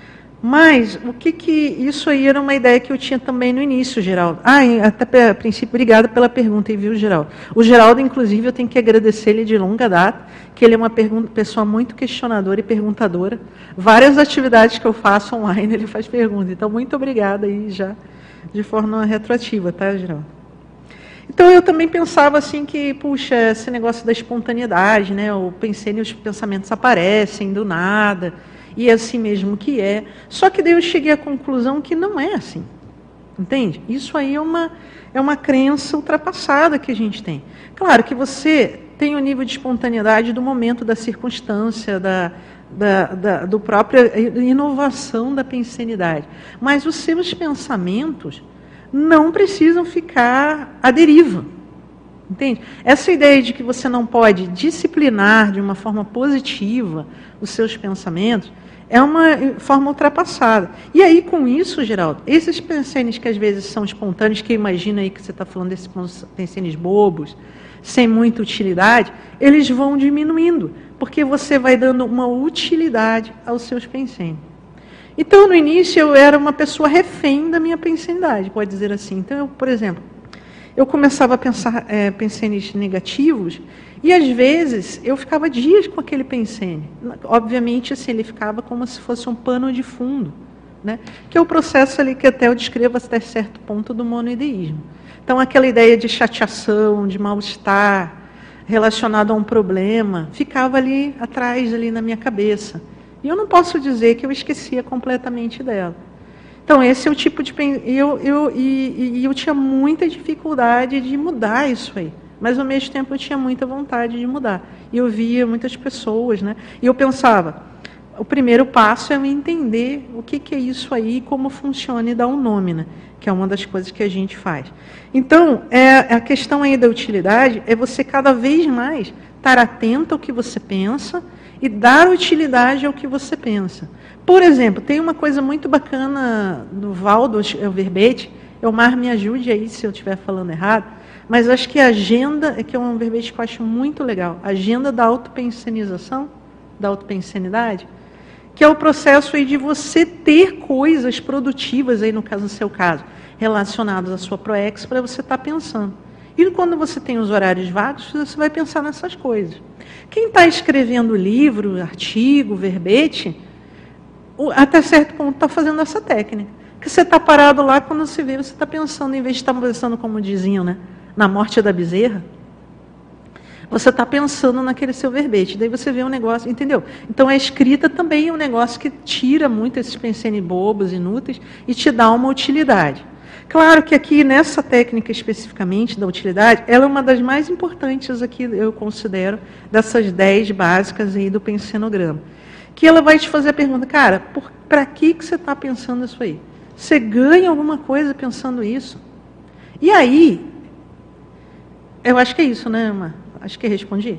Mas, o que que... Isso aí era uma ideia que eu tinha também no início, Geraldo. Ah, e até a princípio, obrigada pela pergunta, aí, viu, Geraldo? O Geraldo, inclusive, eu tenho que agradecer ele de longa data, que ele é uma pergunta, pessoa muito questionadora e perguntadora. Várias atividades que eu faço online, ele faz pergunta. Então, muito obrigada aí já, de forma retroativa, tá, Geraldo? Então, eu também pensava assim que, puxa, esse negócio da espontaneidade, né? Eu pensei nos pensamentos aparecem do nada, e é assim mesmo que é. Só que daí eu cheguei à conclusão que não é assim. Entende? Isso aí é uma, é uma crença ultrapassada que a gente tem. Claro que você tem o nível de espontaneidade do momento, da circunstância, da, da, da do própria inovação da pensenidade. Mas os seus pensamentos não precisam ficar à deriva. Entende? Essa ideia de que você não pode disciplinar de uma forma positiva os seus pensamentos é uma forma ultrapassada. E aí, com isso, Geraldo, esses pensenes que às vezes são espontâneos, que imagina aí que você está falando desses pensenes bobos, sem muita utilidade, eles vão diminuindo, porque você vai dando uma utilidade aos seus pensenes. Então, no início, eu era uma pessoa refém da minha pensenidade, pode dizer assim. Então, eu, por exemplo, eu começava a pensar é, pensenes negativos, e às vezes eu ficava dias com aquele pensene. Obviamente, assim, ele ficava como se fosse um pano de fundo, né? Que é o processo ali que até eu descrevo até certo ponto do monoideísmo. Então, aquela ideia de chateação, de mal-estar, relacionado a um problema, ficava ali atrás, ali na minha cabeça. E eu não posso dizer que eu esquecia completamente dela. Então, esse é o tipo de... Eu, eu, e, e eu tinha muita dificuldade de mudar isso aí. Mas, ao mesmo tempo, eu tinha muita vontade de mudar. E eu via muitas pessoas, né? E eu pensava, o primeiro passo é eu entender o que, que é isso aí, como funciona e dar um nome, né? Que é uma das coisas que a gente faz. Então, é, a questão aí da utilidade é você cada vez mais estar atento ao que você pensa e dar utilidade ao que você pensa. Por exemplo, tem uma coisa muito bacana do Valdo, é o verbete, Elmar me ajude aí se eu estiver falando errado, mas acho que a agenda, é que é um verbete que eu acho muito legal, a agenda da autopensenização, da autopensenidade, que é o processo aí de você ter coisas produtivas, aí no caso, no seu caso, relacionadas à sua ProEx, para você estar pensando. E quando você tem os horários vagos, você vai pensar nessas coisas. Quem está escrevendo livro, artigo, verbete, até certo ponto está fazendo essa técnica. Que você está parado lá, quando você vê, você está pensando, em vez de estar pensando, como diziam, né, na morte da bezerra, você está pensando naquele seu verbete. Daí você vê um negócio, entendeu? Então a escrita também é um negócio que tira muito esses pensenes bobos, inúteis, e te dá uma utilidade. Claro que aqui, nessa técnica especificamente da utilidade, ela é uma das mais importantes aqui, eu considero, dessas dez básicas aí do pensenograma. Que ela vai te fazer a pergunta, cara, para que, que você está pensando isso aí? Você ganha alguma coisa pensando isso? E aí, eu acho que é isso, né, Emma? Acho que respondi.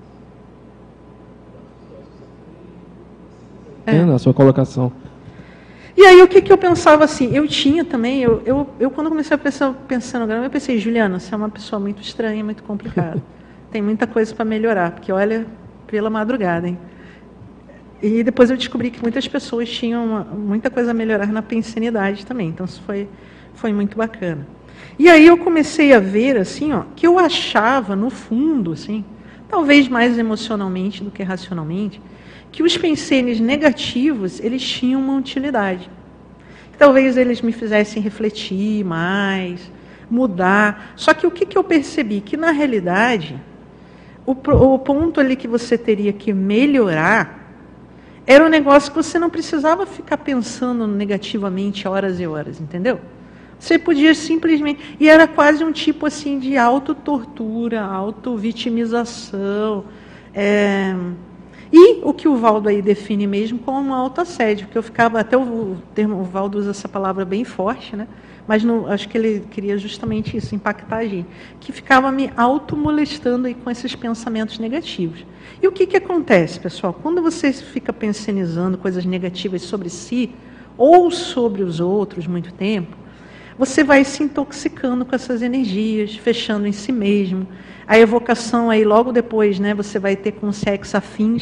É, na sua colocação. E aí, o que, que eu pensava assim? Eu tinha também, eu, eu, eu quando comecei a pensar, pensar no grama, eu pensei, Juliana, você é uma pessoa muito estranha, muito complicada. Tem muita coisa para melhorar, porque olha, pela madrugada, hein? E depois eu descobri que muitas pessoas tinham uma, muita coisa a melhorar na pensenidade também. Então, isso foi, foi muito bacana. E aí eu comecei a ver, assim, ó, que eu achava, no fundo, assim, talvez mais emocionalmente do que racionalmente, que os pensenes negativos, eles tinham uma utilidade. Talvez eles me fizessem refletir mais, mudar. Só que o que, que eu percebi? Que, na realidade, o, o ponto ali que você teria que melhorar era um negócio que você não precisava ficar pensando negativamente horas e horas, entendeu? Você podia simplesmente... E era quase um tipo assim de autotortura, autovitimização. É... E o que o Valdo aí define mesmo como autoassédio, porque eu ficava... Até o termo, o Valdo usa essa palavra bem forte, né? Mas não, acho que ele queria justamente isso, impactar a gente. Que ficava me automolestando aí com esses pensamentos negativos. E o que, que acontece, pessoal? Quando você fica pensenizando coisas negativas sobre si ou sobre os outros muito tempo, você vai se intoxicando com essas energias, fechando em si mesmo. A evocação aí logo depois, né, você vai ter com sexo afins,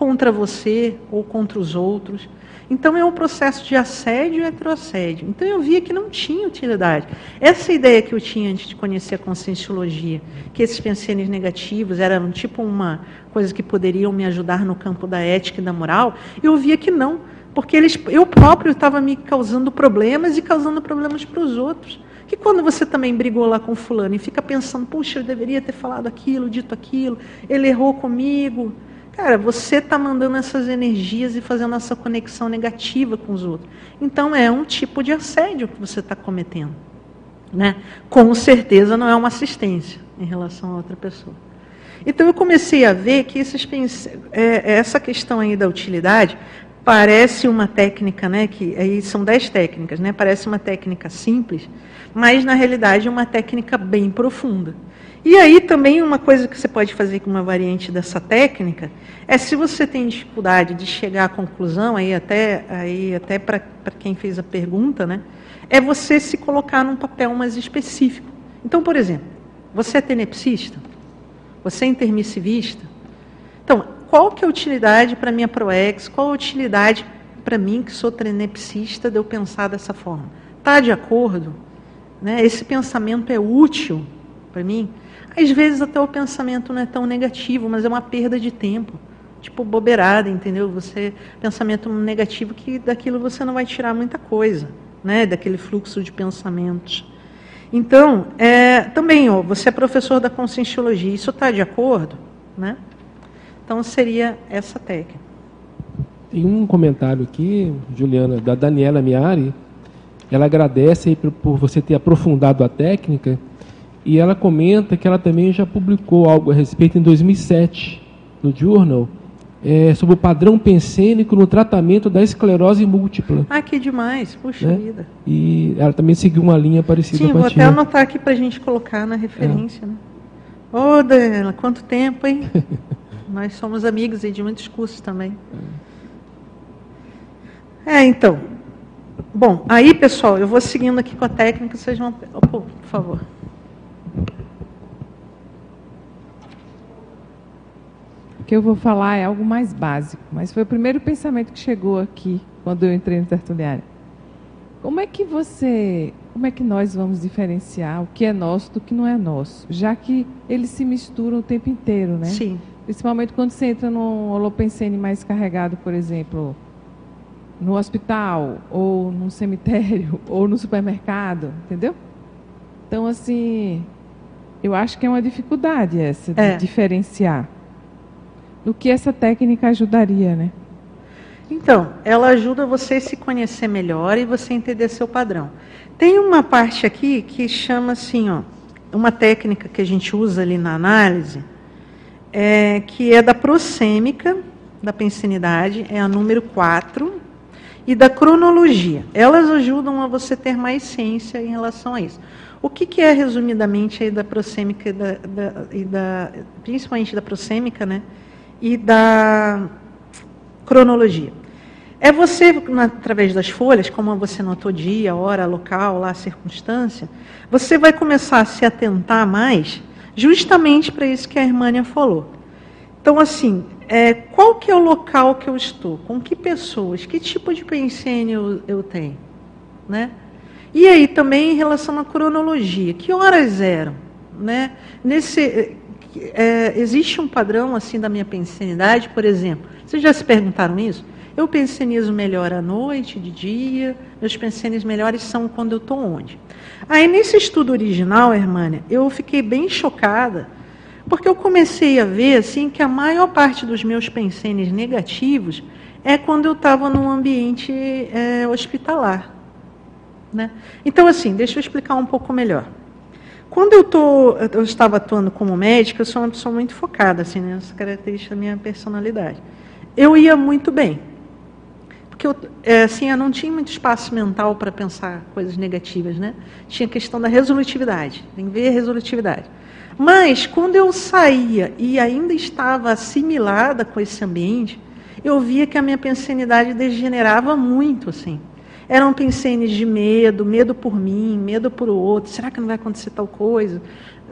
contra você ou contra os outros. Então, é um processo de assédio e heteroassédio. Então, eu via que não tinha utilidade. Essa ideia que eu tinha antes de conhecer a conscienciologia, que esses pensamentos negativos eram tipo uma coisa que poderiam me ajudar no campo da ética e da moral, eu via que não, porque eles, eu próprio estava me causando problemas e causando problemas para os outros. Que quando você também brigou lá com fulano e fica pensando, puxa, eu deveria ter falado aquilo, dito aquilo, ele errou comigo. Cara, você está mandando essas energias e fazendo essa conexão negativa com os outros. Então, é um tipo de assédio que você está cometendo. Né? Com certeza não é uma assistência em relação a outra pessoa. Então, eu comecei a ver que esses, é, essa questão aí da utilidade parece uma técnica, né, que aí são dez técnicas, né, parece uma técnica simples, mas, na realidade, é uma técnica bem profunda. E aí também uma coisa que você pode fazer com uma variante dessa técnica é, se você tem dificuldade de chegar à conclusão, aí até, aí até para quem fez a pergunta, né, é você se colocar num papel mais específico. Então, por exemplo, você é tenepsista? Você é intermissivista? Então, qual que é a utilidade para a minha ProEx? Qual a utilidade para mim, que sou tenepsista, de eu pensar dessa forma? Está de acordo? Né? Esse pensamento é útil para mim? Às vezes até o pensamento não é tão negativo, mas é uma perda de tempo. Tipo bobeirada, entendeu? Você, pensamento negativo, que daquilo você não vai tirar muita coisa, né? Daquele fluxo de pensamentos. Então, é, também, ó, você é professor da conscienciologia, isso está de acordo? Né? Então, seria essa técnica. Tem um comentário aqui, Juliana, da Daniela Miari. Ela agradece aí por, por você ter aprofundado a técnica. E ela comenta que ela também já publicou algo a respeito em dois mil e sete, no Journal, é, sobre o padrão pensênico no tratamento da esclerose múltipla. Ah, que demais, puxa né? vida. E ela também seguiu uma linha parecida Sim, com a vou tia. até anotar aqui para a gente colocar na referência. É. Né? Ô, Daniela, quanto tempo, hein? Nós somos amigos aí de muitos cursos também. É, então. Bom, aí, pessoal, eu vou seguindo aqui com a técnica, vocês vão... Oh, por favor. O que eu vou falar é algo mais básico, mas foi o primeiro pensamento que chegou aqui, quando eu entrei no Tertuliário. Como é que você, como é que nós vamos diferenciar o que é nosso do que não é nosso? Já que eles se misturam o tempo inteiro, né? Sim. Principalmente quando você entra num holopensene mais carregado, por exemplo, no hospital, ou num cemitério, ou no supermercado, entendeu? Então, assim, eu acho que é uma dificuldade essa, de é. diferenciar. No que essa técnica ajudaria, né? Então, ela ajuda você a se conhecer melhor e você entender seu padrão. Tem uma parte aqui que chama assim, ó, uma técnica que a gente usa ali na análise, é, que é da prosêmica, da pensenidade, é a número quatro, e da cronologia. Elas ajudam a você ter mais ciência em relação a isso. O que, que é, resumidamente, aí da prosêmica, e da, da, e da, principalmente da prosêmica, né? E da cronologia. É você, através das folhas, como você notou dia, hora, local, lá, circunstância, você vai começar a se atentar mais justamente para isso que a Hermânia falou. Então, assim, é, qual que é o local que eu estou? Com que pessoas? Que tipo de pensênio eu, eu tenho? Né? E aí, também, em relação à cronologia, que horas eram? Né? Nesse... É, existe um padrão assim da minha pensenidade, por exemplo, vocês já se perguntaram isso? Eu pensenizo melhor à noite, de dia, meus pensenes melhores são quando eu estou onde? Aí nesse estudo original, Hermânia, eu fiquei bem chocada, porque eu comecei a ver assim que a maior parte dos meus pensenes negativos é quando eu estava num ambiente é, hospitalar. Né? Então assim, deixa eu explicar um pouco melhor. Quando eu, tô, eu estava atuando como médica, eu sou uma pessoa muito focada, assim, né, essa característica da minha personalidade. Eu ia muito bem. Porque eu, é, assim, eu não tinha muito espaço mental para pensar coisas negativas, né? Tinha a questão da resolutividade, tem que ver a resolutividade. Mas, quando eu saía e ainda estava assimilada com esse ambiente, eu via que a minha pensenidade degenerava muito, assim. Eram pensenes de medo, medo por mim, medo por o outro, será que não vai acontecer tal coisa?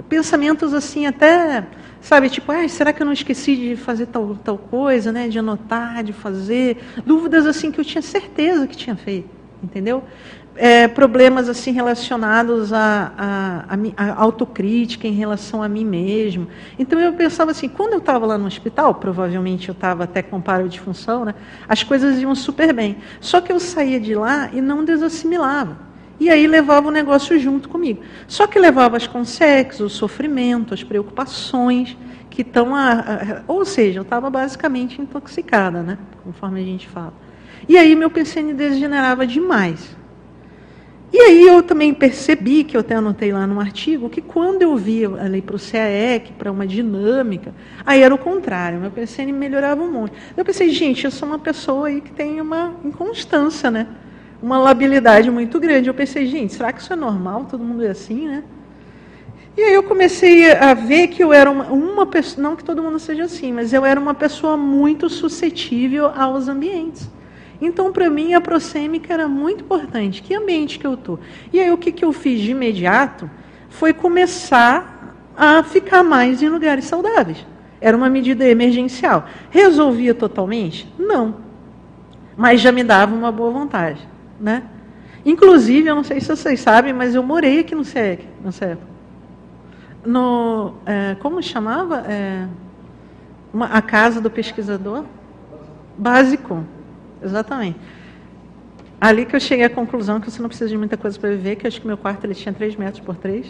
pensamentos assim até, sabe, tipo, ah, será que eu não esqueci de fazer tal, tal coisa, né? De anotar, de fazer. Dúvidas assim que eu tinha certeza que tinha feito, entendeu? É, problemas assim relacionados à a, a, a autocrítica em relação a mim mesmo. Então eu pensava assim, quando eu estava lá no hospital, provavelmente eu estava até com paro de função, né, as coisas iam super bem. Só que eu saía de lá e não desassimilava. E aí levava o negócio junto comigo. Só que levava as consequências, o sofrimento, as preocupações, que estão a, a, ou seja, eu estava basicamente intoxicada, né, conforme a gente fala. E aí meu P C N degenerava demais. E aí eu também percebi, que eu até anotei lá no artigo, que quando eu via ali para o C A E C, para uma dinâmica, aí era o contrário, meu P C N melhorava um monte. Eu pensei, gente, eu sou uma pessoa aí que tem uma inconstância, né? Uma labilidade muito grande. Eu pensei, gente, será que isso é normal? Todo mundo é assim, né? E aí eu comecei a ver que eu era uma, uma pessoa, não que todo mundo seja assim, mas eu era uma pessoa muito suscetível aos ambientes. Então, para mim, a proxêmica era muito importante. Que ambiente que eu estou? E aí, o que, que eu fiz de imediato foi começar a ficar mais em lugares saudáveis. Era uma medida emergencial. Resolvia totalmente? Não. Mas já me dava uma boa vontade, né? Inclusive, eu não sei se vocês sabem, mas eu morei aqui no C E C, nessa época. No, é, como chamava? É, uma, a casa do pesquisador? Básico. Exatamente. Ali que eu cheguei à conclusão que você não precisa de muita coisa para viver, que eu acho que meu quarto ele tinha três metros por três.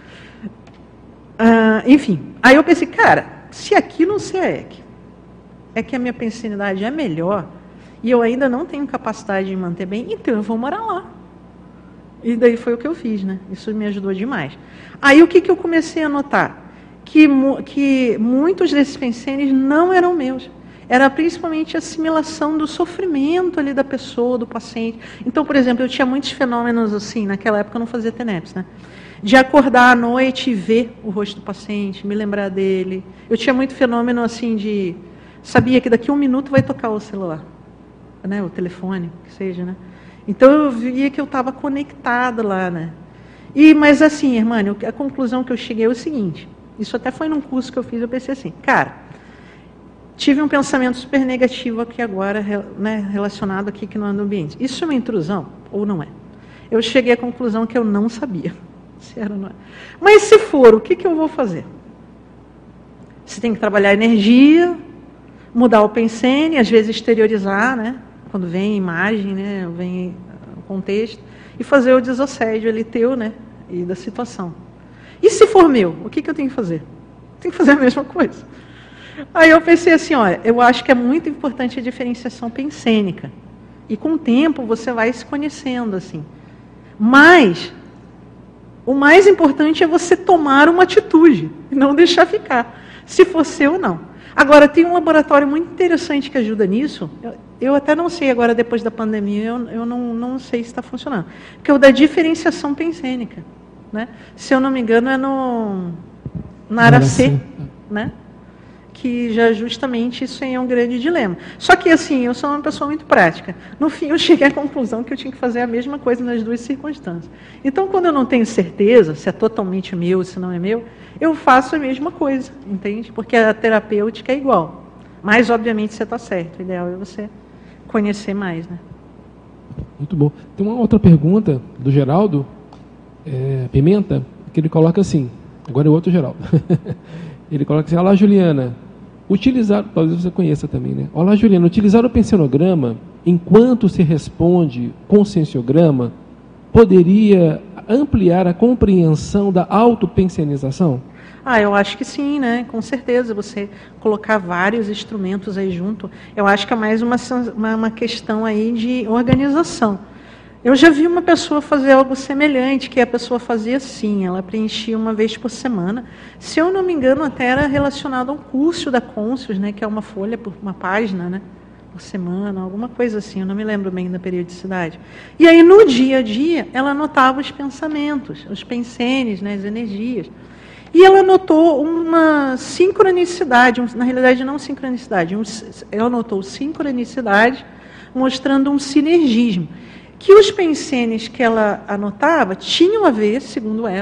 Ah, enfim, aí eu pensei, cara, se aqui no C E C é que a minha pensinidade é melhor e eu ainda não tenho capacidade de manter bem, então eu vou morar lá. E daí foi o que eu fiz, né? Isso me ajudou demais. Aí o que, que eu comecei a notar? Que, que muitos desses pensenes não eram meus. Era principalmente a assimilação do sofrimento ali da pessoa, do paciente. Então, por exemplo, eu tinha muitos fenômenos assim, naquela época eu não fazia T N E P S, né? De acordar à noite e ver o rosto do paciente, me lembrar dele. Eu tinha muito fenômeno assim de... Sabia que daqui a um minuto vai tocar o celular, né? O telefone, que seja, né? Então eu via que eu estava conectada lá, né? E, mas assim, irmã, a conclusão que eu cheguei é o seguinte, isso até foi num curso que eu fiz, eu pensei assim, cara... Tive um pensamento super negativo aqui agora, né, relacionado aqui que não é no ambiente. Isso é uma intrusão ou não é? Eu cheguei à conclusão que eu não sabia se era ou não é. Mas se for, o que, que eu vou fazer? Você tem que trabalhar a energia, mudar o pensene, às vezes exteriorizar, né, quando vem imagem, né, vem o contexto, e fazer o desassédio ali teu, né, e da situação. E se for meu, o que, que eu tenho que fazer? Tenho que fazer a mesma coisa. Aí eu pensei assim, olha, eu acho que é muito importante a diferenciação pensênica. E com o tempo você vai se conhecendo, assim. Mas, o mais importante é você tomar uma atitude, e não deixar ficar, se for seu ou não. Agora, tem um laboratório muito interessante que ajuda nisso, eu, eu até não sei agora, depois da pandemia, eu, eu não, não sei se está funcionando, que é o da diferenciação pensênica, né? Se eu não me engano, é no, na área C, né? Que já justamente isso aí é um grande dilema. Só que, assim, eu sou uma pessoa muito prática. No fim, eu cheguei à conclusão que eu tinha que fazer a mesma coisa nas duas circunstâncias. Então, quando eu não tenho certeza se é totalmente meu, se não é meu, eu faço a mesma coisa, entende? Porque a terapêutica é igual. Mas, obviamente, você está certo. O ideal é você conhecer mais, né? Muito bom. Tem uma outra pergunta do Geraldo é, Pimenta, que ele coloca assim, agora é o outro Geraldo. Ele coloca assim, olá, Juliana, utilizar, talvez você conheça também, né? Olá, Juliana, utilizar o pensionograma enquanto se responde com o sensiograma poderia ampliar a compreensão da autopensionização? Ah, eu acho que sim, né? Com certeza, você colocar vários instrumentos aí junto, eu acho que é mais uma, uma, uma questão aí de organização. Eu já vi uma pessoa fazer algo semelhante, que a pessoa fazia assim, ela preenchia uma vez por semana. Se eu não me engano, até era relacionado a um curso da Conscius, né, que é uma folha, por uma página, né, por semana, alguma coisa assim, eu não me lembro bem da periodicidade. E aí, no dia a dia, ela anotava os pensamentos, os pensenes, né, as energias. E ela notou uma sincronicidade, um, na realidade não sincronicidade, um, ela notou sincronicidade mostrando um sinergismo. Que os pensenes que ela anotava tinham a ver, segundo ela,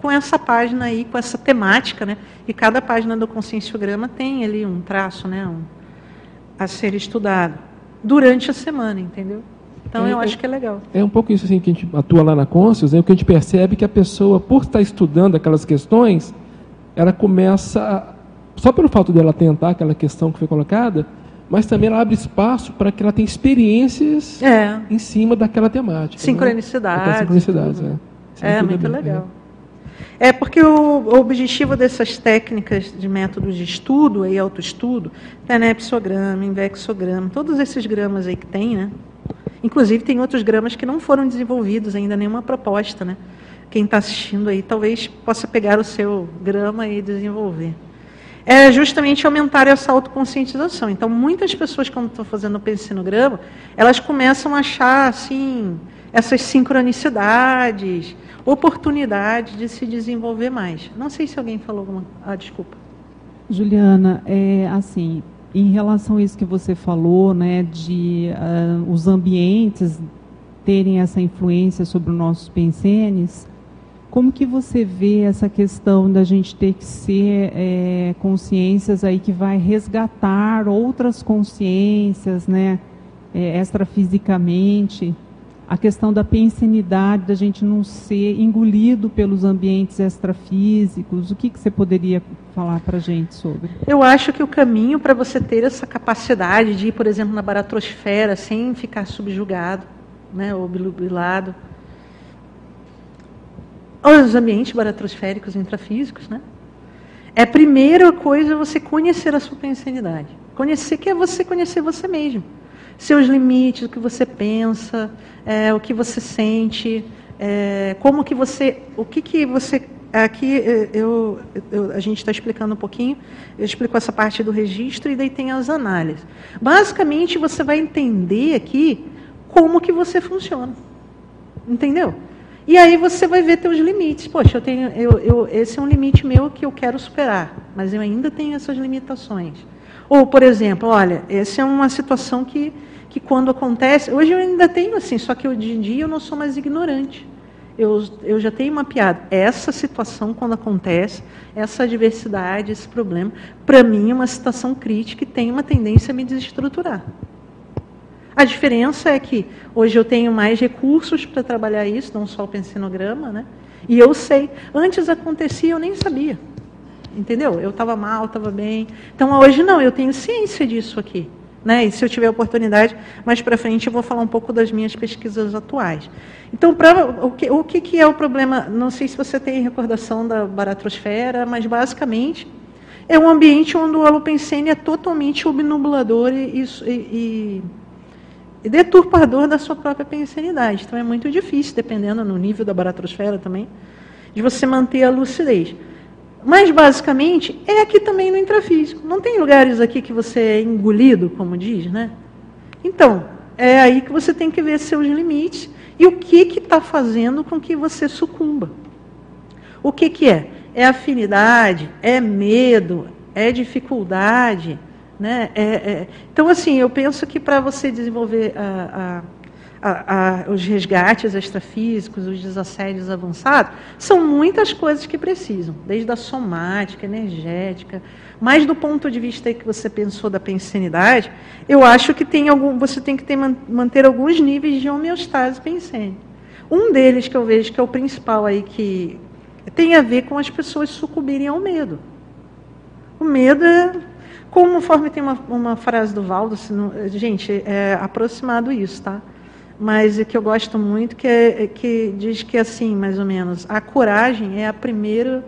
com essa página aí, com essa temática, né? E cada página do conscienciograma tem ali um traço, né? Um, a ser estudado durante a semana, entendeu? Então, é, eu acho que é legal. É um pouco isso assim, que a gente atua lá na Conscious, é o que a gente percebe que a pessoa, por estar estudando aquelas questões, ela começa, a, só pelo fato dela tentar aquela questão que foi colocada, mas também ela abre espaço para que ela tenha experiências é. em cima daquela temática. Sincronicidade. Né? Sincronicidades, é. É, muito bem, legal. É. é porque o, o objetivo dessas técnicas de métodos de estudo, aí, autoestudo, tenepsograma, invexograma, todos esses gramas aí que tem, né? Inclusive, tem outros gramas que não foram desenvolvidos ainda, nenhuma proposta, né? Quem está assistindo aí, talvez possa pegar o seu grama e desenvolver. É justamente aumentar essa autoconscientização. Então, muitas pessoas, quando estão fazendo o pensinograma, elas começam a achar, assim, essas sincronicidades, oportunidades de se desenvolver mais. Não sei se alguém falou alguma... Ah, desculpa. Juliana, é assim... Em relação a isso que você falou, né, de uh, os ambientes terem essa influência sobre os nossos pensenes, como que você vê essa questão da gente ter que ser é, consciências aí que vai resgatar outras consciências, né, é, extrafisicamente, a questão da pensenidade, da gente não ser engolido pelos ambientes extrafísicos, o que, que você poderia falar para a gente sobre? Eu acho que o caminho para você ter essa capacidade de ir, por exemplo, na baratrosfera, sem ficar subjugado, né, obnubilado, os ambientes baratrosféricos intrafísicos, né, é a primeira coisa você conhecer a sua pensenidade. Conhecer, que é você conhecer você mesmo. Seus limites, o que você pensa, é, o que você sente, é, como que você, o que que você, aqui eu, eu, a gente está explicando um pouquinho, eu explico essa parte do registro e daí tem as análises. Basicamente, você vai entender aqui como que você funciona, entendeu? E aí você vai ver teus limites. Poxa, eu tenho, eu, eu, esse é um limite meu que eu quero superar, mas eu ainda tenho essas limitações. Ou, por exemplo, olha, essa é uma situação que, que quando acontece... Hoje eu ainda tenho assim, só que hoje em dia eu não sou mais ignorante. Eu, eu já tenho mapeado essa situação quando acontece, essa adversidade, esse problema. Para mim é uma situação crítica e tem uma tendência a me desestruturar. A diferença é que hoje eu tenho mais recursos para trabalhar isso, não só o pensinograma, né? E eu sei. Antes acontecia, eu nem sabia. Entendeu? Eu estava mal, estava bem. Então, hoje não, eu tenho ciência disso aqui. Né? E se eu tiver oportunidade, mais para frente eu vou falar um pouco das minhas pesquisas atuais. Então, pra, o, que, o que, que é o problema? Não sei se você tem recordação da baratrosfera, mas basicamente é um ambiente onde o holopensene é totalmente obnubilador e, e, e, e deturpador da sua própria pensenidade. Então, é muito difícil, dependendo do nível da baratrosfera também, de você manter a lucidez. Mas, basicamente, é aqui também no intrafísico. Não tem lugares aqui que você é engolido, como diz, né? Então, é aí que você tem que ver seus limites e o que está fazendo com que você sucumba. O que, que é? É afinidade, é medo, é dificuldade, né? É, é... Então, assim, eu penso que para você desenvolver a... a A, a, os resgates extrafísicos, os desassédios avançados, são muitas coisas que precisam, desde a somática, energética, mas do ponto de vista aí que você pensou da pensenidade, eu acho que tem algum, você tem que ter, manter alguns níveis de homeostase pensene. Um deles que eu vejo que é o principal aí, que tem a ver com as pessoas sucumbirem ao medo. O medo é, conforme tem uma, uma frase do Valdo, não, gente, é aproximado isso, tá? Mas é que eu gosto muito, que, é, é que diz que assim, mais ou menos, a coragem é a primeira,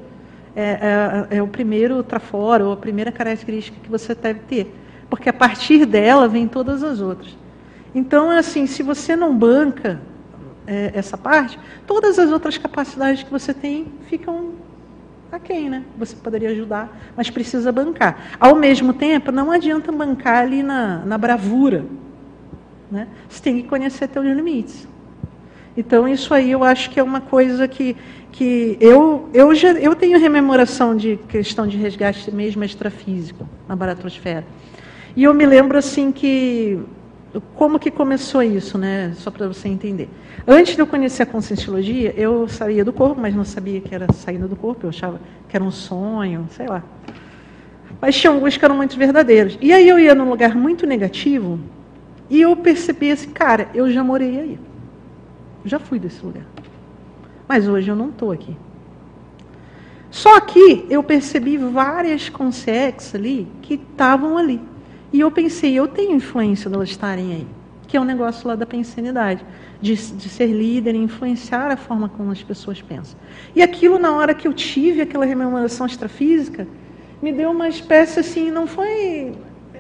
é, é, é o primeiro trafora, ou a primeira característica que você deve ter, porque a partir dela vem todas as outras. Então, assim, se você não banca é, essa parte, todas as outras capacidades que você tem ficam aquém, né? Você poderia ajudar, mas precisa bancar. Ao mesmo tempo, não adianta bancar ali na, na bravura. Né? Você tem que conhecer seus limites. Então, isso aí eu acho que é uma coisa que, que eu, eu, já, eu tenho rememoração de questão de resgate mesmo extrafísico na baratrosfera. E eu me lembro assim que como que começou isso, né? Só para você entender. Antes de eu conhecer a Conscienciologia, eu saía do corpo, mas não sabia que era saída do corpo, eu achava que era um sonho, sei lá. Mas tinha alguns que eram muito verdadeiros. E aí eu ia num lugar muito negativo e eu percebi assim, cara, eu já morei aí. Já fui desse lugar. Mas hoje eu não estou aqui. Só que eu percebi várias consciências ali que estavam ali. E eu pensei, eu tenho influência delas estarem aí. Que é um negócio lá da pensenidade. De, de ser líder e influenciar a forma como as pessoas pensam. E aquilo, na hora que eu tive aquela rememoração extrafísica, me deu uma espécie assim, não foi...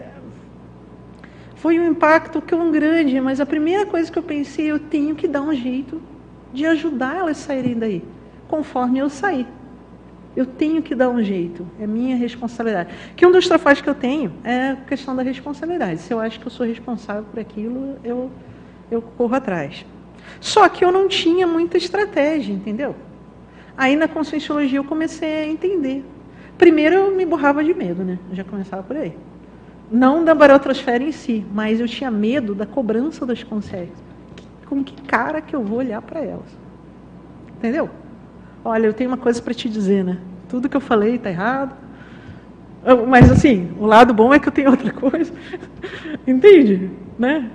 Foi um impacto tão grande, mas a primeira coisa que eu pensei, eu tenho que dar um jeito de ajudar elas a saírem daí, conforme eu sair. Eu tenho que dar um jeito, é minha responsabilidade. Que um dos troféus que eu tenho é a questão da responsabilidade. Se eu acho que eu sou responsável por aquilo, eu, eu corro atrás. Só que eu não tinha muita estratégia, entendeu? Aí na Conscienciologia eu comecei a entender. Primeiro eu me borrava de medo, né? Eu já começava por aí. Não da barotrosfera em si, mas eu tinha medo da cobrança das consciências. Com que cara que eu vou olhar para elas? Entendeu? Olha, eu tenho uma coisa para te dizer, né? Tudo que eu falei está errado. Mas, assim, o lado bom é que eu tenho outra coisa. Entende? Né?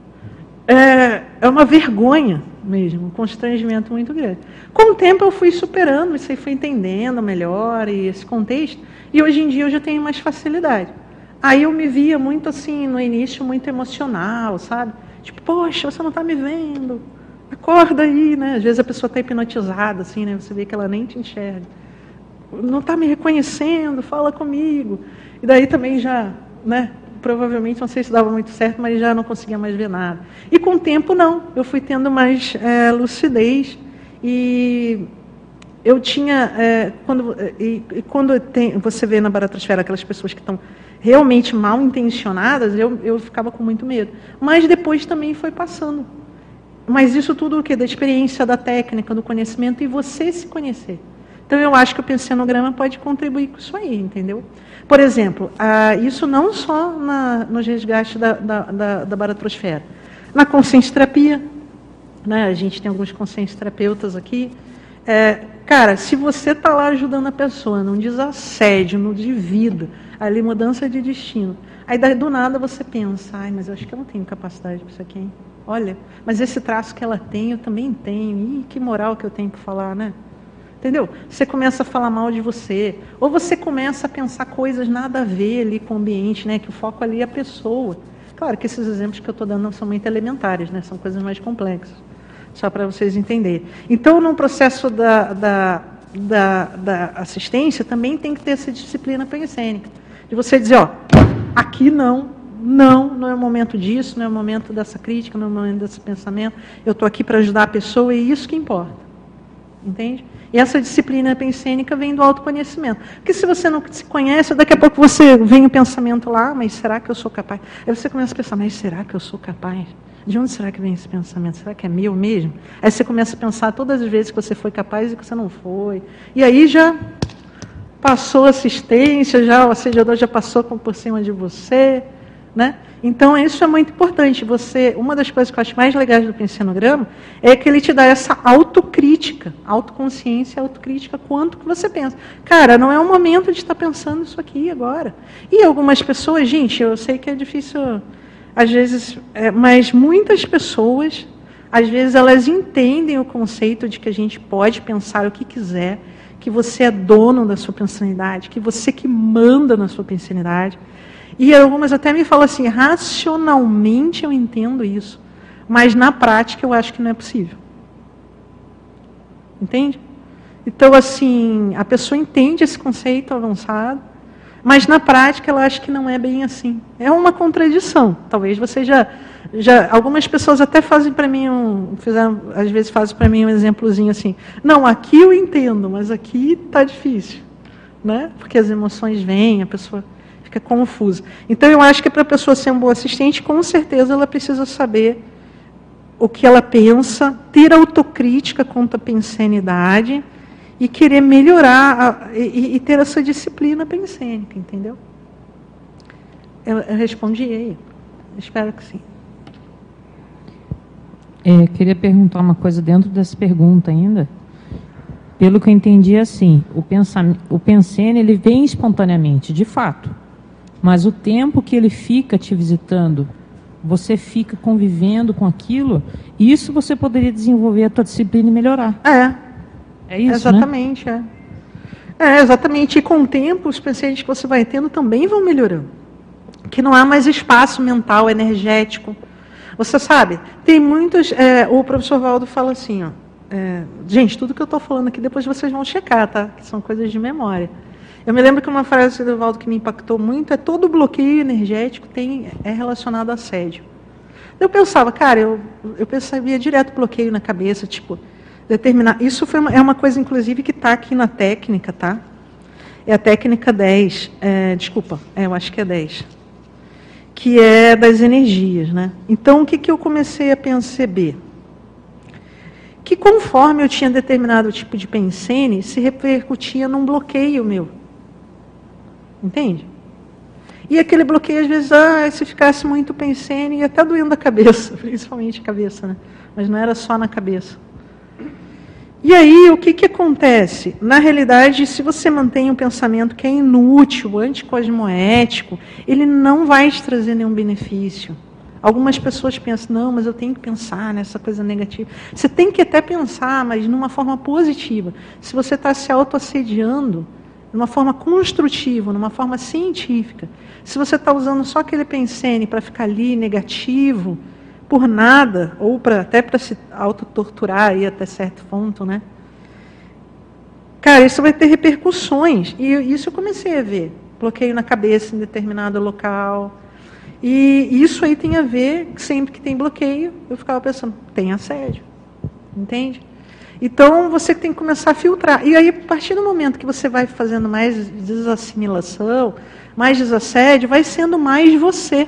É, é uma vergonha mesmo, um constrangimento muito grande. Com o tempo eu fui superando isso aí, fui entendendo melhor e esse contexto. E hoje em dia eu já tenho mais facilidade. Aí eu me via muito assim, no início, muito emocional, sabe? Tipo, poxa, você não está me vendo. Acorda aí, né? Às vezes a pessoa está hipnotizada, assim, né? Você vê que ela nem te enxerga. Não está me reconhecendo, fala comigo. E daí também já, né? Provavelmente, não sei se dava muito certo, mas já não conseguia mais ver nada. E com o tempo, não. Eu fui tendo mais é, lucidez. E eu tinha... É, quando e, e quando tem, você vê na baratrosfera aquelas pessoas que estão realmente mal intencionadas, eu, eu ficava com muito medo. Mas depois também foi passando. Mas isso tudo o quê? Da experiência, da técnica, do conhecimento e você se conhecer. Então eu acho que o pensenograma pode contribuir com isso aí, entendeu? Por exemplo, ah, isso não só na, nos resgates da, da, da, da baratrosfera. Na consciencioterapia, né, a gente tem alguns consciencioterapeutas aqui. É, cara, se você está lá ajudando a pessoa num desassédio, no de vida, ali mudança de destino, aí daí, do nada você pensa, ai, mas eu acho que eu não tenho capacidade para isso aqui, hein? Olha, mas esse traço que ela tem, eu também tenho. Ih, que moral que eu tenho para falar, né? Entendeu? Você começa a falar mal de você. Ou você começa a pensar coisas nada a ver ali com o ambiente, né? Que o foco ali é a pessoa. Claro que esses exemplos que eu estou dando não são muito elementares, né? São coisas mais complexas. Só para vocês entenderem. Então, no processo da, da, da, da assistência, também tem que ter essa disciplina pensênica. De você dizer, ó, aqui não. Não, não é o momento disso, não é o momento dessa crítica, não é o momento desse pensamento. Eu estou aqui para ajudar a pessoa e é isso que importa. Entende? E essa disciplina pensênica vem do autoconhecimento. Porque se você não se conhece, daqui a pouco você vem o pensamento lá, mas será que eu sou capaz? Aí você começa a pensar, mas será que eu sou capaz? De onde será que vem esse pensamento? Será que é meu mesmo? Aí você começa a pensar todas as vezes que você foi capaz e que você não foi. E aí já passou a assistência, já, o assediador já passou por cima de você. Né? Então, isso é muito importante. Você, uma das coisas que eu acho mais legais do pensenograma é que ele te dá essa autocrítica, autoconsciência, autocrítica, quanto que você pensa. Cara, não é o momento de estar pensando isso aqui agora. E algumas pessoas, gente, eu sei que é difícil, às vezes, é, mas muitas pessoas, às vezes, elas entendem o conceito de que a gente pode pensar o que quiser, que você é dono da sua pensanidade, que você que manda na sua pensanidade. E algumas até me falam assim, racionalmente eu entendo isso, mas na prática eu acho que não é possível. Entende? Então, assim, a pessoa entende esse conceito avançado, mas na prática ela acha que não é bem assim. É uma contradição. Talvez você já... já algumas pessoas até fazem para mim, um, fizeram, às vezes fazem para mim um exemplozinho assim, não, aqui eu entendo, mas aqui está difícil. Né? Porque as emoções vêm, a pessoa... fica confusa. Então, eu acho que para a pessoa ser um bom assistente, com certeza ela precisa saber o que ela pensa, ter autocrítica quanto à pensenidade e querer melhorar a, e, e ter essa disciplina pensênica, entendeu? Eu, eu respondi aí? Espero que sim. É, queria perguntar uma coisa dentro dessa pergunta ainda. Pelo que eu entendi, assim, o, pensam, o pensene, ele vem espontaneamente, de fato. Mas o tempo que ele fica te visitando, você fica convivendo com aquilo, isso você poderia desenvolver a tua disciplina e melhorar. É. É isso, exatamente, né? é. É, exatamente. E com o tempo, os pensamentos que você vai tendo também vão melhorando. Que não há mais espaço mental, energético. Você sabe, tem muitos... É, o professor Valdo fala assim, ó, é, gente, tudo que eu estou falando aqui, depois vocês vão checar, tá? Que são coisas de memória. Eu me lembro que uma frase do Valdo que me impactou muito é: todo bloqueio energético tem, é relacionado a assédio. Eu pensava, cara, eu, eu percebia direto bloqueio na cabeça, tipo, determinar... Isso foi uma, é uma coisa, inclusive, que está aqui na técnica, tá? É a técnica dez, é, desculpa, é, eu acho que é dez, que é das energias, né? Então, o que, que eu comecei a perceber? Que conforme eu tinha determinado tipo de pensene, se repercutia num bloqueio meu. Entende? E aquele bloqueio, às vezes, ah, se ficasse muito pensene, ia até doendo a cabeça, principalmente a cabeça, né? Mas não era só na cabeça. E aí, o que, que acontece? Na realidade, se você mantém um pensamento que é inútil, anticosmoético, ele não vai te trazer nenhum benefício. Algumas pessoas pensam, não, mas eu tenho que pensar nessa coisa negativa. Você tem que até pensar, mas de uma forma positiva. Se você está se autoassediando, de uma forma construtiva, numa forma científica, se você está usando só aquele pensene para ficar ali negativo, por nada, ou pra, até para se autotorturar aí até certo ponto, né? Cara, isso vai ter repercussões. E isso eu comecei a ver. Bloqueio na cabeça em determinado local. E isso aí tem a ver, sempre que tem bloqueio, eu ficava pensando, tem assédio. Entende? Então, você tem que começar a filtrar. E aí, a partir do momento que você vai fazendo mais desassimilação, mais desassédio, vai sendo mais você.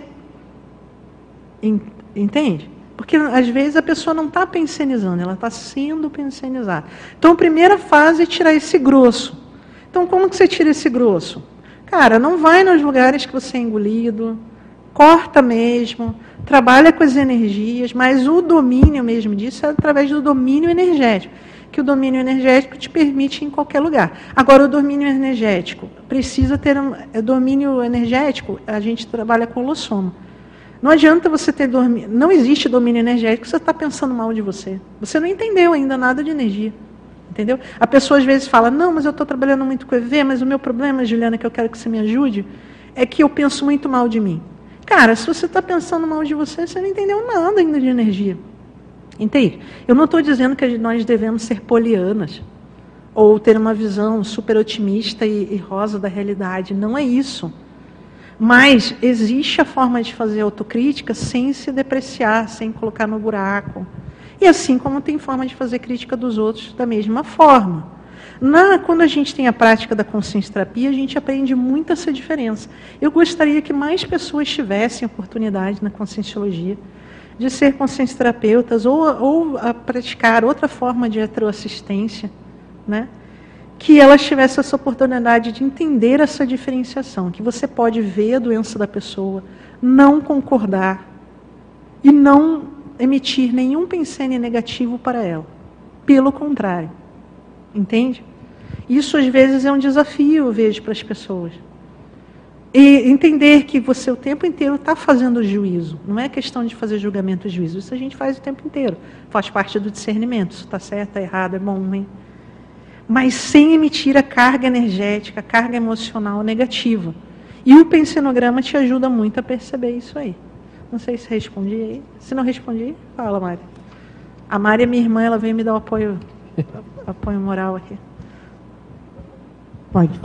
Entende? Porque, às vezes, a pessoa não está pensenizando, ela está sendo pensenizada. Então, a primeira fase é tirar esse grosso. Então, como que você tira esse grosso? Cara, não vai nos lugares que você é engolido, corta mesmo, trabalha com as energias, mas o domínio mesmo disso é através do domínio energético, que o domínio energético te permite ir em qualquer lugar. Agora, o domínio energético, precisa ter um é, domínio energético, a gente trabalha com holossoma. Não adianta você ter domínio, não existe domínio energético se você está pensando mal de você. Você não entendeu ainda nada de energia. Entendeu? A pessoa às vezes fala, não, mas eu estou trabalhando muito com E V, mas o meu problema, Juliana, que eu quero que você me ajude, é que eu penso muito mal de mim. Cara, se você está pensando mal de você, você não entendeu nada ainda de energia. Entende? Eu não estou dizendo que nós devemos ser polianas, ou ter uma visão super otimista e, e rosa da realidade. Não é isso. Mas existe a forma de fazer autocrítica sem se depreciar, sem colocar no buraco. E assim como tem forma de fazer crítica dos outros da mesma forma. Na, quando a gente tem a prática da consciência-terapia, a gente aprende muito essa diferença. Eu gostaria que mais pessoas tivessem oportunidade na conscienciologia de ser consciência-terapeutas ou, ou a praticar outra forma de heteroassistência, né? Que elas tivessem essa oportunidade de entender essa diferenciação, que você pode ver a doença da pessoa, não concordar e não emitir nenhum pensene negativo para ela. Pelo contrário. Entende? Isso, às vezes, é um desafio, eu vejo, para as pessoas. E entender que você o tempo inteiro está fazendo juízo. Não é questão de fazer julgamento e juízo. Isso a gente faz o tempo inteiro. Faz parte do discernimento. Isso está certo, está errado, é bom, ruim. Mas sem emitir a carga energética, a carga emocional negativa. E o pensenograma te ajuda muito a perceber isso aí. Não sei se respondi aí. Se não respondi, fala, Mari. A Mari é minha irmã, ela veio me dar o apoio, apoio moral aqui. Pode.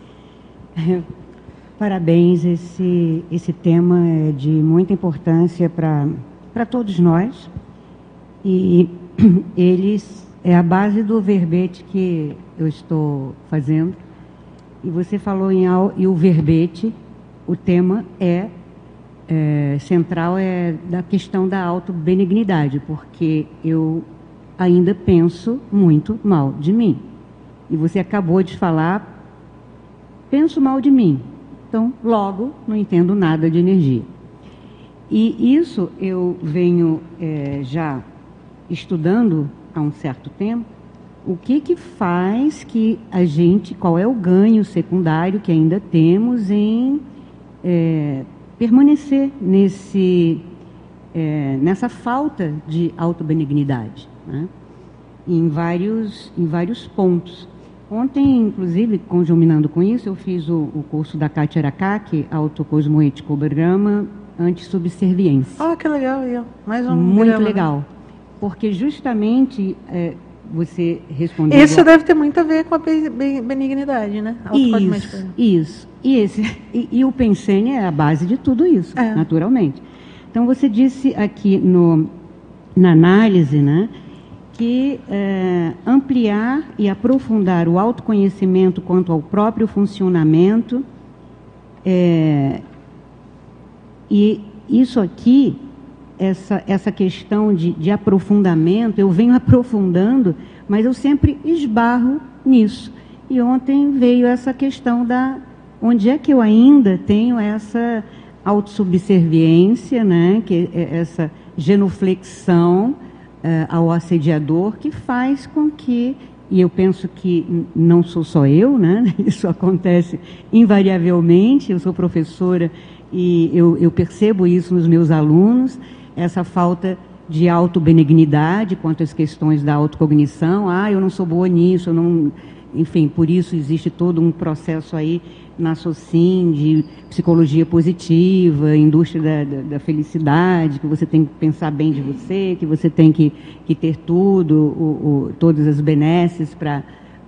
Parabéns, esse, esse tema é de muita importância para para todos nós. E eles é a base do verbete que eu estou fazendo. E você falou em e o verbete, o tema é, é central é da questão da autobenignidade, porque eu ainda penso muito mal de mim. E você acabou de falar, penso mal de mim. Então, logo, não entendo nada de energia. E isso eu venho é, já estudando há um certo tempo, o que que faz que a gente, qual é o ganho secundário que ainda temos em é, permanecer nesse, é, nessa falta de autobenignidade, né? em, vários, em vários pontos. Ontem, inclusive, conjuminando com isso, eu fiz o, o curso da Kátia Arakaki, Autocosmoeticobrama Antissubserviência. Ah, que legal, eu. Mais um Muito programa, legal. Né? Porque justamente é, você respondeu... Esse deve ter muito a ver com a benignidade, né? Isso, isso. E, esse, e, e o Pensene é a base de tudo isso, é. naturalmente. Então, você disse aqui no, na análise, né, que é, ampliar e aprofundar o autoconhecimento quanto ao próprio funcionamento, é, e isso aqui, essa, essa questão de, de aprofundamento, eu venho aprofundando, mas eu sempre esbarro nisso. E ontem veio essa questão da onde é que eu ainda tenho essa autossubserviência, né, que é essa genuflexão Uh, ao assediador, que faz com que, e eu penso que não sou só eu, né? Isso acontece invariavelmente, eu sou professora e eu, eu percebo isso nos meus alunos, essa falta de autobenignidade quanto às questões da autocognição. Ah, eu não sou boa nisso, eu não... Enfim, por isso existe todo um processo aí na SOCIM de psicologia positiva, indústria da, da, da felicidade, que você tem que pensar bem de você, que você tem que, que ter tudo, o, o, todas as benesses para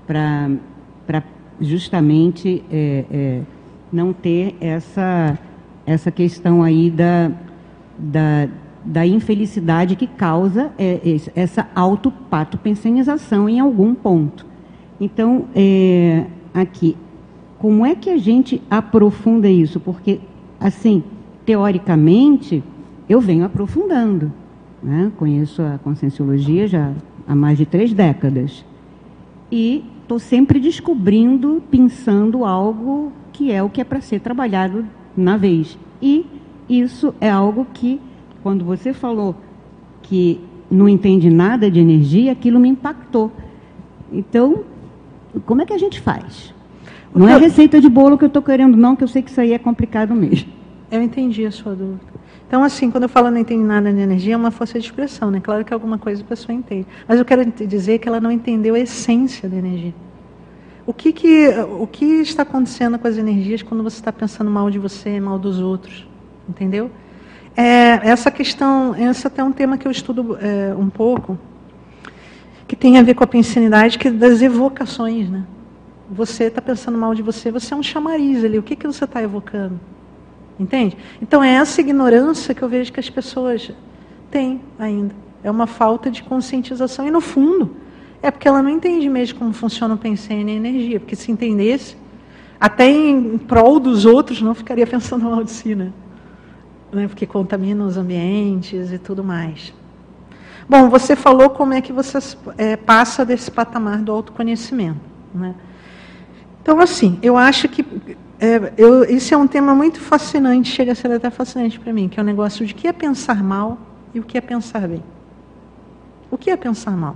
justamente é, é, não ter essa, essa questão aí da, da, da infelicidade que causa é, essa autopatopensenização em algum ponto. Então, é, aqui, como é que a gente aprofunda isso? Porque, assim, teoricamente, eu venho aprofundando, né? Conheço a Conscienciologia já há mais de três décadas. E estou sempre descobrindo, pensando algo que é o que é para ser trabalhado na vez. E isso é algo que, quando você falou que não entende nada de energia, aquilo me impactou. Então, como é que a gente faz? Não é receita de bolo que eu estou querendo, não, que eu sei que isso aí é complicado mesmo. Eu entendi a sua dúvida. Então, assim, quando eu falo não entende nada de energia, é uma força de expressão, né? Claro que alguma coisa a pessoa entende. Mas eu quero dizer que ela não entendeu a essência da energia. O que, que, o que está acontecendo com as energias quando você está pensando mal de você, mal dos outros? Entendeu? É, essa questão, esse até é um tema que eu estudo é, um pouco, que tem a ver com a pensenidade, que é das evocações, né? Você está pensando mal de você, você é um chamariz ali. O que, que você está evocando? Entende? Então, é essa ignorância que eu vejo que as pessoas têm ainda. É uma falta de conscientização. E, no fundo, é porque ela não entende mesmo como funciona o pensene e a energia. Porque se entendesse, até em prol dos outros, não ficaria pensando mal de si, né? Porque contamina os ambientes e tudo mais. Bom, você falou como é que você é, passa desse patamar do autoconhecimento, né? Então, assim, eu acho que é, eu, esse é um tema muito fascinante, chega a ser até fascinante para mim, que é o negócio de o que é pensar mal e o que é pensar bem. O que é pensar mal?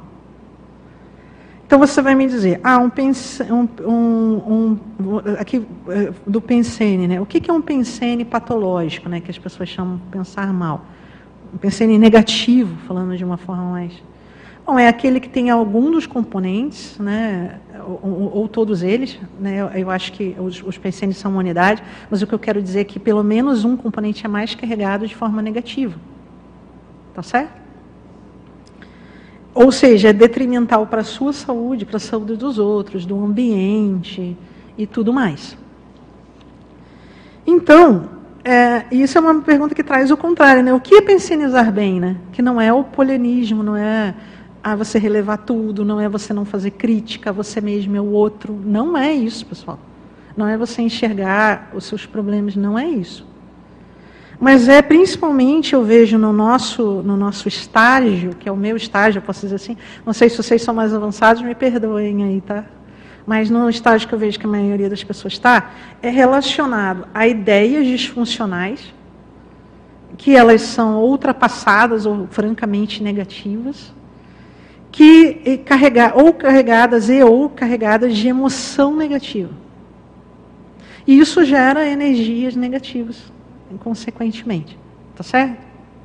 Então, você vai me dizer, ah, um, pense, um, um, um aqui do pensene, né? O que é um pensene patológico, né? Que as pessoas chamam de pensar mal. Um pensene negativo, falando de uma forma mais... Bom, é aquele que tem algum dos componentes, né, ou, ou, ou todos eles, né, eu, eu acho que os, os pensenes são uma unidade, mas o que eu quero dizer é que pelo menos um componente é mais carregado de forma negativa. Tá certo? Ou seja, é detrimental para a sua saúde, para a saúde dos outros, do ambiente e tudo mais. Então, é, isso é uma pergunta que traz o contrário, né? O que é pensenizar bem, né? Que não é o polianismo, não é... Ah, você relevar tudo, não é você não fazer crítica a você mesmo e ao outro. Não é isso, pessoal. Não é você enxergar os seus problemas, não é isso. Mas é principalmente, eu vejo no nosso, no nosso estágio, que é o meu estágio, eu posso dizer assim, não sei se vocês são mais avançados, me perdoem aí, tá? Mas no estágio que eu vejo que a maioria das pessoas está, é relacionado a ideias disfuncionais, que elas são ultrapassadas ou francamente negativas, que carregar, ou carregadas e ou carregadas de emoção negativa. E isso gera energias negativas, consequentemente. Tá certo?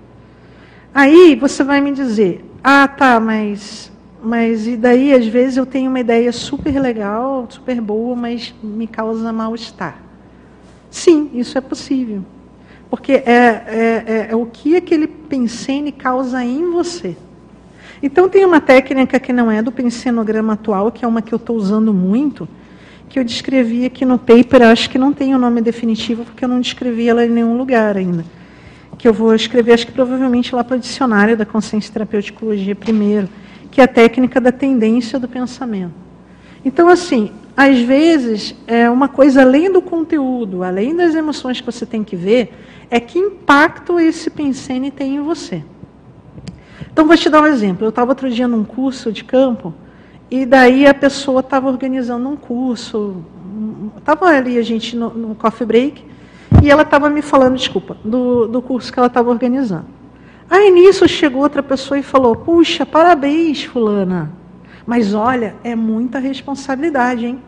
Aí você vai me dizer, ah, tá, mas, mas e daí às vezes eu tenho uma ideia super legal, super boa, mas me causa mal-estar. Sim, isso é possível. Porque é, é, é, é o que aquele pensene causa em você. Então tem uma técnica que não é do pensenograma atual, que é uma que eu estou usando muito, que eu descrevi aqui no paper, acho que não tem o nome definitivo, porque eu não descrevi ela em nenhum lugar ainda. Que eu vou escrever, acho que provavelmente lá para o dicionário da consciência terapeuticologia primeiro, que é a técnica da tendência do pensamento. Então, assim, às vezes, é uma coisa além do conteúdo, além das emoções que você tem que ver, é que impacto esse pensene tem em você. Então, vou te dar um exemplo. Eu estava outro dia num curso de campo, e daí a pessoa estava organizando um curso, estava ali a gente no, no coffee break, e ela estava me falando, desculpa, do, do curso que ela estava organizando. Aí nisso chegou outra pessoa e falou, puxa, parabéns, fulana, mas olha, é muita responsabilidade, hein?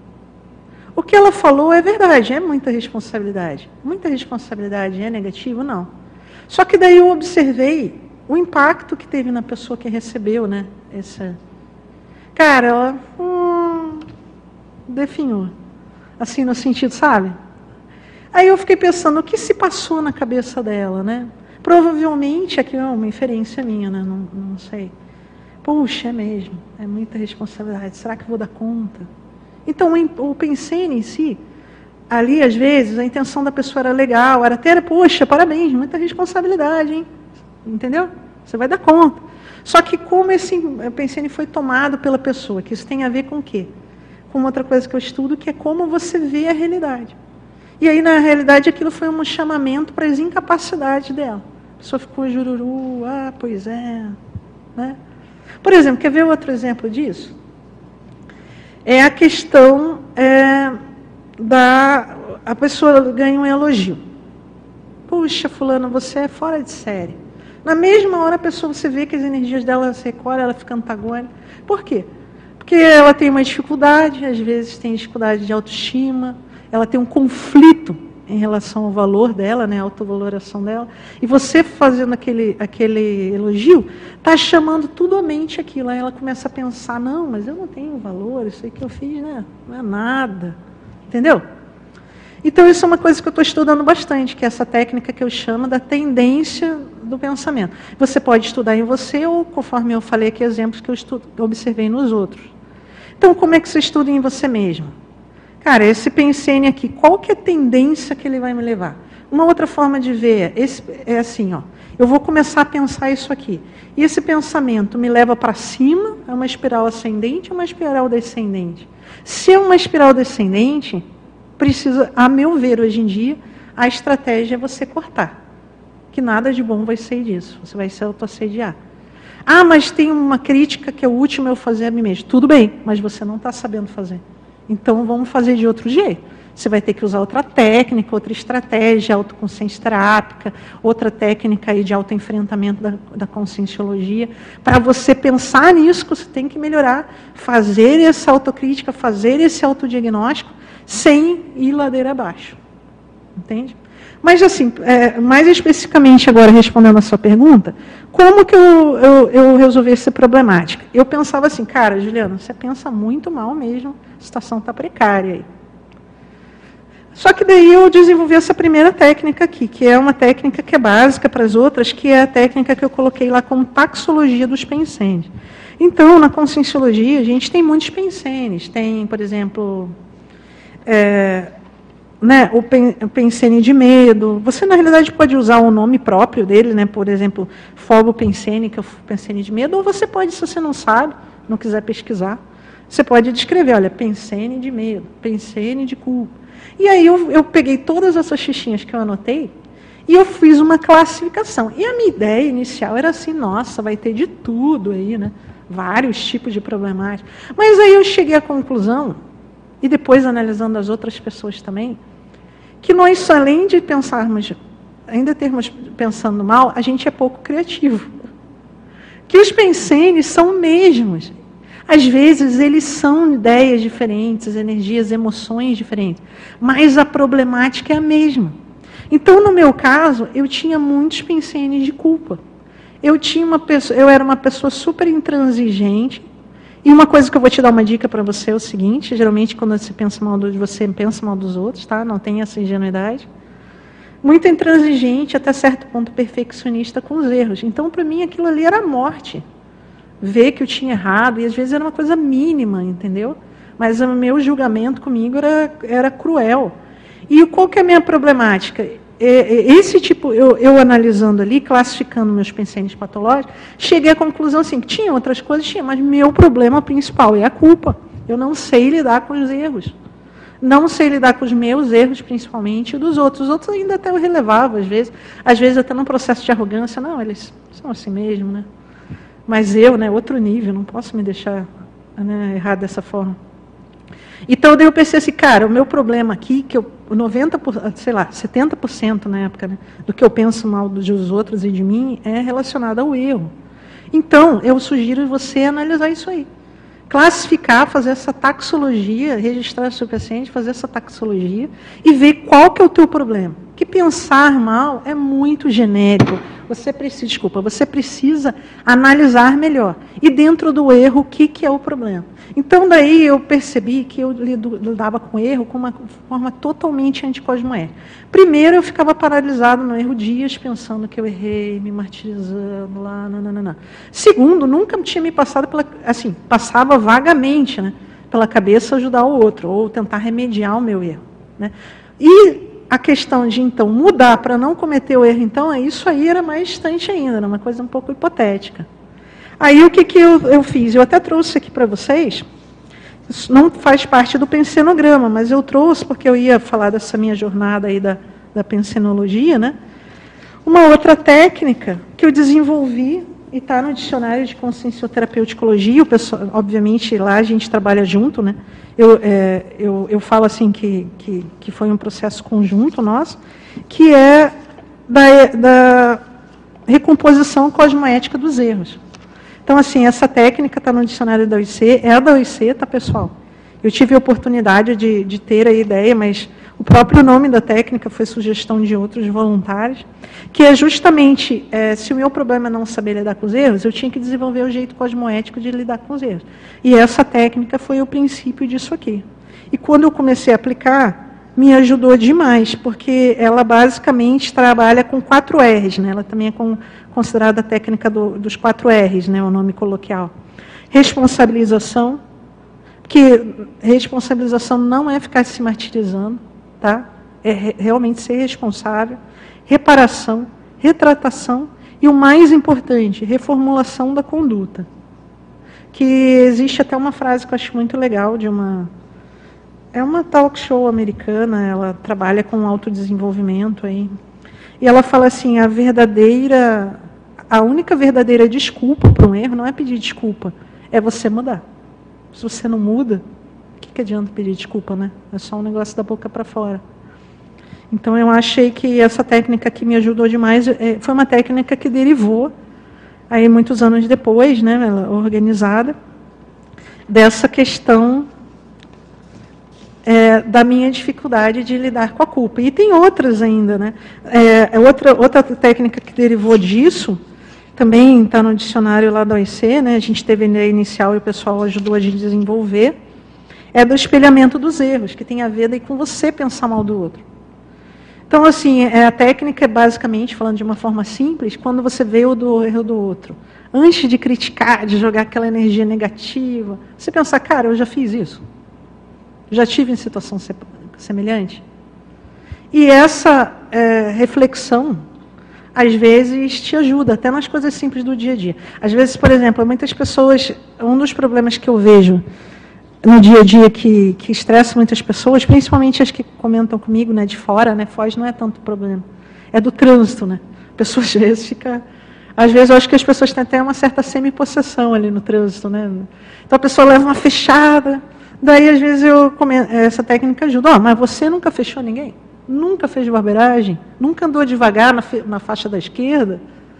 O que ela falou é verdade, é muita responsabilidade. Muita responsabilidade é negativo? Não. Só que daí eu observei o impacto que teve na pessoa que recebeu, né? Essa... Cara, ela hum, definhou. Assim, no sentido, sabe? Aí eu fiquei pensando, o que se passou na cabeça dela, né? Provavelmente, aqui é uma inferência minha, né? Não, não sei. Puxa, é mesmo, é muita responsabilidade. Será que eu vou dar conta? Então, o pensene em si, ali, às vezes, a intenção da pessoa era legal, era até, poxa, parabéns, muita responsabilidade, hein? Entendeu? Você vai dar conta. Só que como esse pensene foi tomado pela pessoa, que isso tem a ver com o quê? Com outra coisa que eu estudo, que é como você vê a realidade. E aí, na realidade, aquilo foi um chamamento para as incapacidades dela. A pessoa ficou jururu, ah, pois é. Né? Por exemplo, quer ver outro exemplo disso? É a questão é, da... A pessoa ganha um elogio. Puxa, fulano, você é fora de série. Na mesma hora, a pessoa, você vê que as energias dela se recolhem, ela fica antagônica. Por quê? Porque ela tem uma dificuldade, às vezes tem dificuldade de autoestima, ela tem um conflito em relação ao valor dela, né, a autovaloração dela, e você fazendo aquele, aquele elogio, está chamando tudo à mente aquilo, aí ela começa a pensar, não, mas eu não tenho valor, isso aí que eu fiz, né, não é nada, entendeu? Então isso é uma coisa que eu estou estudando bastante, que é essa técnica que eu chamo da tendência do pensamento. Você pode estudar em você, ou conforme eu falei aqui, exemplos que eu, estudo, eu observei nos outros. Então, como é que você estuda em você mesmo? Cara, esse pensene aqui, qual que é a tendência que ele vai me levar? Uma outra forma de ver esse, é assim, ó, eu vou começar a pensar isso aqui. E esse pensamento me leva para cima, é uma espiral ascendente ou uma espiral descendente? Se é uma espiral descendente, precisa, a meu ver, hoje em dia, a estratégia é você cortar. Que nada de bom vai sair disso. Você vai se autoassediar. Ah, mas tem uma crítica que é o último eu fazer a mim mesmo. Tudo bem, mas você não está sabendo fazer. Então, vamos fazer de outro jeito. Você vai ter que usar outra técnica, outra estratégia, autoconsciência terápica, outra técnica aí de autoenfrentamento da, da conscienciologia. Para você pensar nisso, você tem que melhorar, fazer essa autocrítica, fazer esse autodiagnóstico, sem ir ladeira abaixo. Entende? Mas, assim, é, mais especificamente agora, respondendo a sua pergunta, como que eu, eu, eu resolvi essa problemática? Eu pensava assim, cara, Juliana, você pensa muito mal mesmo, a situação está precária aí. Só que daí eu desenvolvi essa primeira técnica aqui, que é uma técnica que é básica para as outras, que é a técnica que eu coloquei lá como taxologia dos pensenes. Então, na conscienciologia, a gente tem muitos pensenes. Tem, por exemplo... É, né, o pensene de medo. Você, na realidade, pode usar o nome próprio dele, né, por exemplo, fobo pensene, que é o pensene de medo, ou você pode, se você não sabe, não quiser pesquisar, você pode descrever, olha, pensene de medo, pensene de culpa. E aí eu, eu peguei todas essas fichinhas que eu anotei e eu fiz uma classificação. E a minha ideia inicial era assim, nossa, vai ter de tudo aí, né, vários tipos de problemática. Mas aí eu cheguei à conclusão, e depois analisando as outras pessoas também, que nós, além de pensarmos, ainda termos pensando mal, a gente é pouco criativo. que os pensenes são mesmos. Às vezes, eles são ideias diferentes, energias, emoções diferentes, mas a problemática é a mesma. Então, no meu caso, eu tinha muitos pensenes de culpa. Eu, tinha uma pessoa, eu era uma pessoa super intransigente. E uma coisa que eu vou te dar uma dica para você é o seguinte, geralmente quando você pensa mal de você, pensa mal dos outros, tá? Não tem essa ingenuidade. Muito intransigente, até certo ponto perfeccionista com os erros. Então, para mim, aquilo ali era a morte. Ver que eu tinha errado, e às vezes era uma coisa mínima, entendeu? Mas o meu julgamento comigo era, era cruel. E qual que é a minha problemática? Esse tipo, eu, eu analisando ali, classificando meus pensamentos patológicos, cheguei à conclusão assim, que tinha outras coisas, tinha, mas meu problema principal é a culpa. Eu não sei lidar com os erros. Não sei lidar com os meus erros, principalmente, e dos outros. Os outros ainda até eu relevava, às vezes. Às vezes até num processo de arrogância. Não, eles são assim mesmo, né? Mas eu, né, outro nível, não posso me deixar, né, errar dessa forma. Então, daí eu pensei assim, cara, o meu problema aqui, que eu, noventa por cento, sei lá, setenta por cento na época, né, do que eu penso mal dos outros e de mim, é relacionado ao erro. Então, eu sugiro você analisar isso aí. Classificar, fazer essa taxologia, registrar o seu paciente, fazer essa taxologia e ver qual que é o teu problema. Que pensar mal é muito genérico. Você precisa, desculpa, você precisa analisar melhor. E dentro do erro, o que, que é o problema? Então, daí eu percebi que eu lidava com erro com uma forma totalmente anticosmoética. Primeiro, eu ficava paralisado no erro dias, pensando que eu errei, me martirizando lá, nananana. Segundo, nunca tinha me passado pela, assim, passava vagamente, né, pela cabeça ajudar o outro, ou tentar remediar o meu erro, né? E a questão de, então, mudar para não cometer o erro, então, isso aí era mais distante ainda, era uma coisa um pouco hipotética. Aí, o que, que eu, eu fiz? Eu até trouxe aqui para vocês, isso não faz parte do pensenograma, mas eu trouxe, porque eu ia falar dessa minha jornada aí da, da pensenologia, né? Uma outra técnica que eu desenvolvi, e está no dicionário de consciencioterapeuticologia, o pessoal, obviamente, lá a gente trabalha junto, né? Eu, é, eu, eu falo assim que, que, que foi um processo conjunto nosso, que é da, da recomposição cosmoética dos erros. Então, assim, essa técnica está no dicionário da O I C, é a da O I C, tá, pessoal? Eu tive a oportunidade de, de ter a ideia, mas o próprio nome da técnica foi sugestão de outros voluntários, que é justamente, é, se o meu problema é não saber lidar com os erros, eu tinha que desenvolver o jeito cosmoético de lidar com os erros. E essa técnica foi o princípio disso aqui. E quando eu comecei a aplicar, me ajudou demais, porque ela basicamente trabalha com quatro R's, né? Ela também é com, considerada a técnica do, dos quatro R's, né? O nome coloquial. Responsabilização, que responsabilização não é ficar se martirizando, tá? É re, realmente ser responsável. Reparação, retratação e o mais importante, reformulação da conduta. Que existe até uma frase que eu acho muito legal de uma... É uma talk show americana, ela trabalha com autodesenvolvimento aí. E ela fala assim, a verdadeira... A única verdadeira desculpa para um erro não é pedir desculpa, é você mudar. Se você não muda, o que, que adianta pedir desculpa, né? É só um negócio da boca para fora. Então, eu achei que essa técnica que me ajudou demais, é, foi uma técnica que derivou, aí muitos anos depois, né, ela, organizada, dessa questão é, da minha dificuldade de lidar com a culpa. E tem outras ainda, né? É, outra, outra técnica que derivou disso, também está no dicionário lá da O I C, né? A gente teve a ideia inicial e o pessoal ajudou a gente a desenvolver, é do espelhamento dos erros, que tem a ver daí com você pensar mal do outro. Então, assim, a técnica é basicamente, falando de uma forma simples, quando você vê o do erro do outro, antes de criticar, de jogar aquela energia negativa, você pensar, cara, eu já fiz isso. Já tive em situação semelhante. E essa é, reflexão, às vezes, te ajuda, até nas coisas simples do dia a dia. Às vezes, por exemplo, muitas pessoas, um dos problemas que eu vejo no dia a dia que, que estressa muitas pessoas, principalmente as que comentam comigo, né, de fora, né, Foz não é tanto problema, é do trânsito, né? A pessoa às vezes fica, às vezes eu acho que as pessoas têm até uma certa semi-possessão ali no trânsito, né? Então a pessoa leva uma fechada, daí às vezes eu comento, essa técnica ajuda, ó, oh, mas você nunca fechou ninguém? Nunca fez barbeiragem? Nunca andou devagar na, na faixa da esquerda?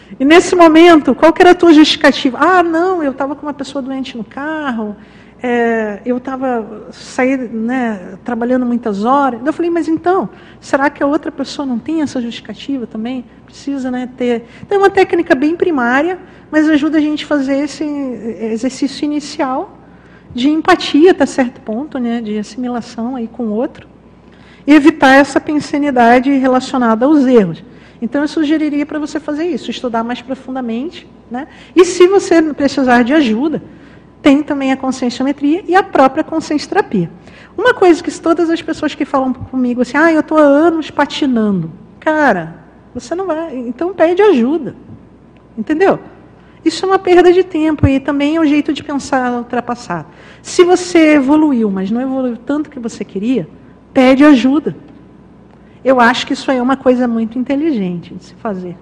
E nesse momento, qual que era a tua justificativa? Ah, não, eu estava com uma pessoa doente no carro, é, eu estava né, trabalhando muitas horas. Eu falei, mas então, será que a outra pessoa não tem essa justificativa também? Precisa né, ter... Então, é uma técnica bem primária, mas ajuda a gente a fazer esse exercício inicial de empatia até certo ponto, né, de assimilação aí com o outro, e evitar essa pensenidade relacionada aos erros. Então, eu sugeriria para você fazer isso, estudar mais profundamente, né? E se você precisar de ajuda, tem também a conscienciometria e a própria consciência-terapia. Uma coisa que todas as pessoas que falam comigo assim, ah, eu estou há anos patinando. Cara, você não vai, então pede ajuda. Entendeu? Isso é uma perda de tempo e também é um jeito de pensar ultrapassado. Se você evoluiu, mas não evoluiu tanto que você queria, pede ajuda. Eu acho que isso aí é uma coisa muito inteligente de se fazer.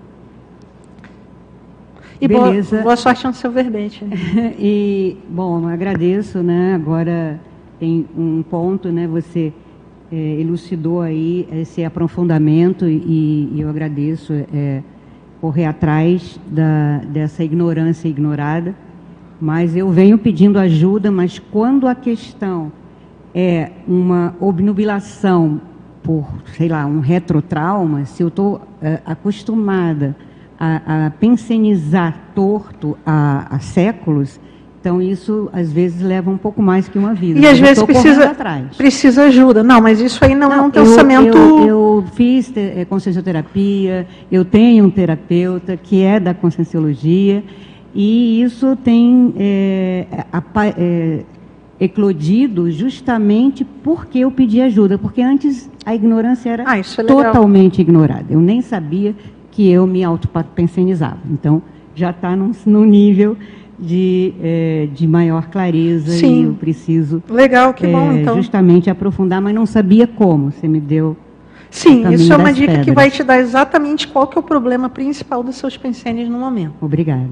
E beleza. Boa, boa sorte no seu verbete. E, bom, agradeço, né? Agora tem um ponto, né? Você é, elucidou aí esse aprofundamento e, e eu agradeço é, correr atrás da, dessa ignorância ignorada. Mas eu venho pedindo ajuda, mas quando a questão é uma obnubilação por, sei lá, um retrotrauma, se eu estou é, acostumada a, a pensenizar torto há, há séculos, então isso às vezes leva um pouco mais que uma vida. E às vezes precisa, precisa ajuda. Não, mas isso aí não, não é um pensamento... Eu, eu, eu fiz é, consciencioterapia, eu tenho um terapeuta que é da conscienciologia, e isso tem é, a, é, eclodido justamente porque eu pedi ajuda, porque antes a ignorância era ah, isso é totalmente ignorada. Eu nem sabia que eu me autopensenizava. Então, já está num, num nível de, é, de maior clareza. Sim. E eu preciso legal, que é, bom, então. justamente aprofundar, mas não sabia como. Você me deu Sim, isso é uma dica pedras. Que vai te dar exatamente qual que é o problema principal dos seus pensênios no momento. Obrigada.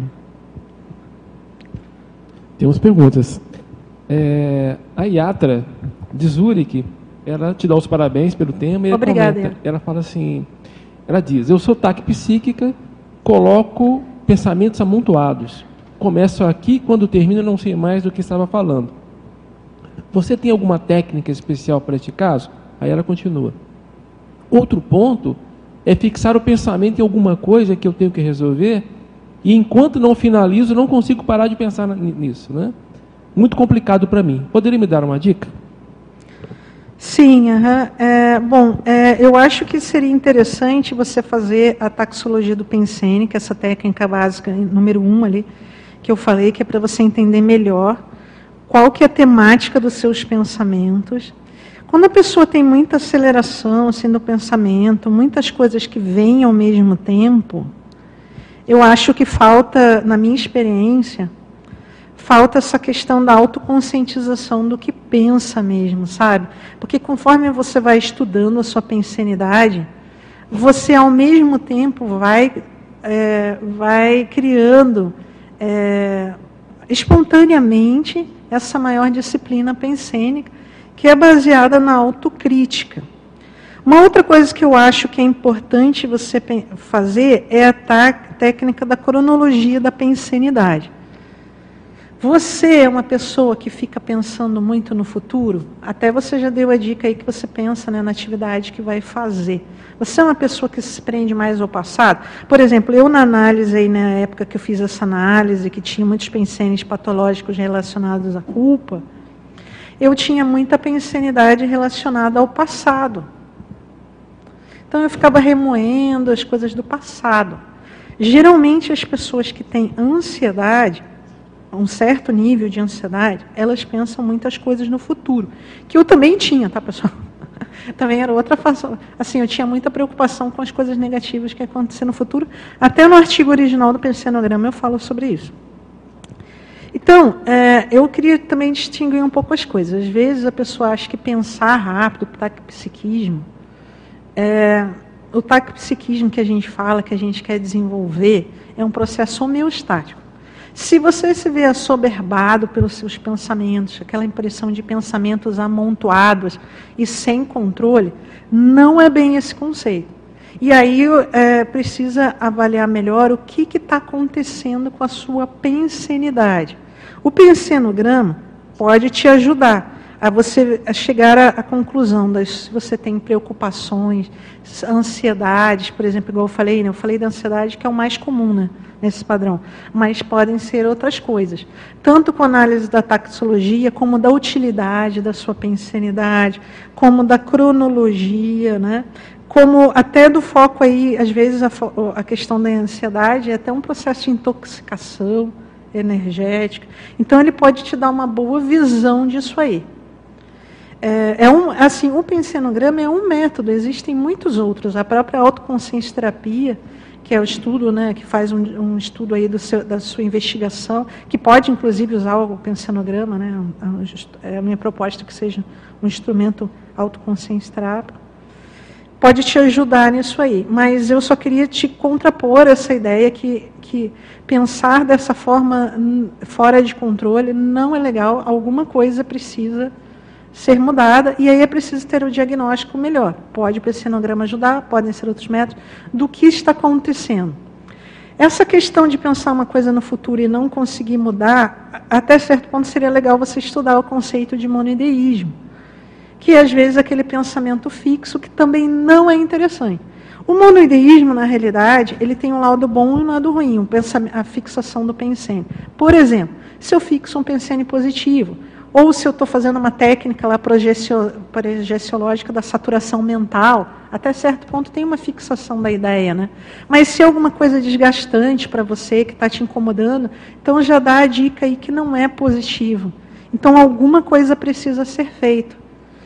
Temos perguntas. É, a Yatra de Zurich, ela te dá os parabéns pelo tema. E obrigada. Ela, ela fala assim, ela diz, eu sou taque psíquica, coloco pensamentos amontoados. Começo aqui, quando termino não sei mais do que estava falando. Você tem alguma técnica especial para este caso? Aí ela continua. Outro ponto é fixar o pensamento em alguma coisa que eu tenho que resolver e enquanto não finalizo, não consigo parar de pensar nisso, né? Muito complicado para mim. Poderia me dar uma dica? Sim, uhum. é, bom, é, eu acho que seria interessante você fazer a taxologia do pensene, que é essa técnica básica número um ali, que eu falei, que é para você entender melhor qual que é a temática dos seus pensamentos. Quando a pessoa tem muita aceleração assim, no pensamento, muitas coisas que vêm ao mesmo tempo, eu acho que falta, na minha experiência, falta essa questão da autoconscientização do que pensa mesmo, sabe? Porque conforme você vai estudando a sua pensenidade, você ao mesmo tempo vai, é, vai criando é, espontaneamente essa maior disciplina pensênica, que é baseada na autocrítica. Uma outra coisa que eu acho que é importante você fazer é a técnica da cronologia da pensenidade. Você é uma pessoa que fica pensando muito no futuro? Até você já deu a dica aí que você pensa, né, na atividade que vai fazer. Você é uma pessoa que se prende mais ao passado? Por exemplo, eu na análise, aí, na época que eu fiz essa análise, que tinha muitos pensenes patológicos relacionados à culpa, eu tinha muita pensenidade relacionada ao passado. Então eu ficava remoendo as coisas do passado. Geralmente as pessoas que têm ansiedade, um certo nível de ansiedade, elas pensam muitas coisas no futuro. Que eu também tinha, tá, pessoal? Também era outra fação. Assim, eu tinha muita preocupação com as coisas negativas que iam acontecer no futuro. Até no artigo original do Pensenograma eu falo sobre isso. Então, é, eu queria também distinguir um pouco as coisas. Às vezes a pessoa acha que pensar rápido, taquipsiquismo, é, o taquipsiquismo que a gente fala, que a gente quer desenvolver, é um processo homeostático. Se você se vê assoberbado pelos seus pensamentos, aquela impressão de pensamentos amontoados e sem controle, não é bem esse conceito. E aí é, precisa avaliar melhor o que está acontecendo com a sua pensenidade. O pensenograma pode te ajudar a você chegar à, à conclusão das, se você tem preocupações, ansiedades, por exemplo, igual eu falei, né? Eu falei da ansiedade que é o mais comum, né, nesse padrão, mas podem ser outras coisas, tanto com análise da taxologia, como da utilidade da sua pensenidade, como da cronologia, né? Como até do foco aí, às vezes a, a questão da ansiedade é até um processo de intoxicação energética, então ele pode te dar uma boa visão disso aí. É, é um, assim, o pensenograma é um método, existem muitos outros. A própria autoconsciência terapia, que é o estudo, né, que faz um, um estudo aí do seu, da sua investigação, que pode inclusive usar o pensenograma, né, é a minha proposta que seja um instrumento autoconsciência terapia, pode te ajudar nisso aí. Mas eu só queria te contrapor essa ideia que, que pensar dessa forma fora de controle não é legal, alguma coisa precisa ser mudada, e aí é preciso ter o diagnóstico melhor. Pode o pensenograma ajudar, podem ser outros métodos, do que está acontecendo. Essa questão de pensar uma coisa no futuro e não conseguir mudar, até certo ponto seria legal você estudar o conceito de monoideísmo, que às vezes é aquele pensamento fixo, que também não é interessante. O monoideísmo, na realidade, ele tem um lado bom e um lado ruim, um pensamento, a fixação do pensene. Por exemplo, se eu fixo um pensene positivo, ou se eu estou fazendo uma técnica lá projeciológica da saturação mental, até certo ponto tem uma fixação da ideia, né? Mas se é alguma coisa desgastante para você, que está te incomodando, então já dá a dica aí que não é positivo. Então alguma coisa precisa ser feita.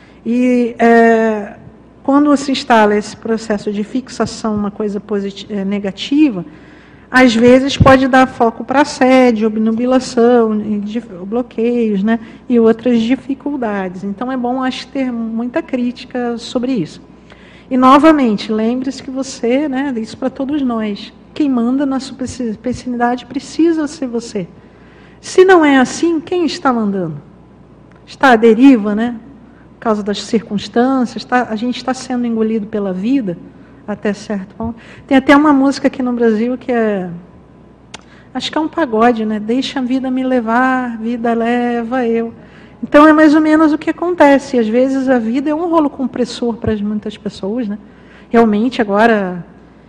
E é, quando se instala esse processo de fixação, uma coisa positiva, é, negativa, às vezes pode dar foco para assédio, obnubilação, bloqueios, né, e outras dificuldades. Então é bom, acho, ter muita crítica sobre isso. E, novamente, lembre-se que você, né, isso para todos nós, quem manda na sua pensenidade precisa ser você. Se não é assim, quem está mandando? Está à deriva, né, por causa das circunstâncias, está, a gente está sendo engolido pela vida, até certo ponto. Tem até uma música aqui no Brasil que é, acho que é um pagode, né? Deixa a vida me levar, vida leva eu. Então é mais ou menos o que acontece. Às vezes a vida é um rolo compressor para muitas pessoas, né? Realmente agora,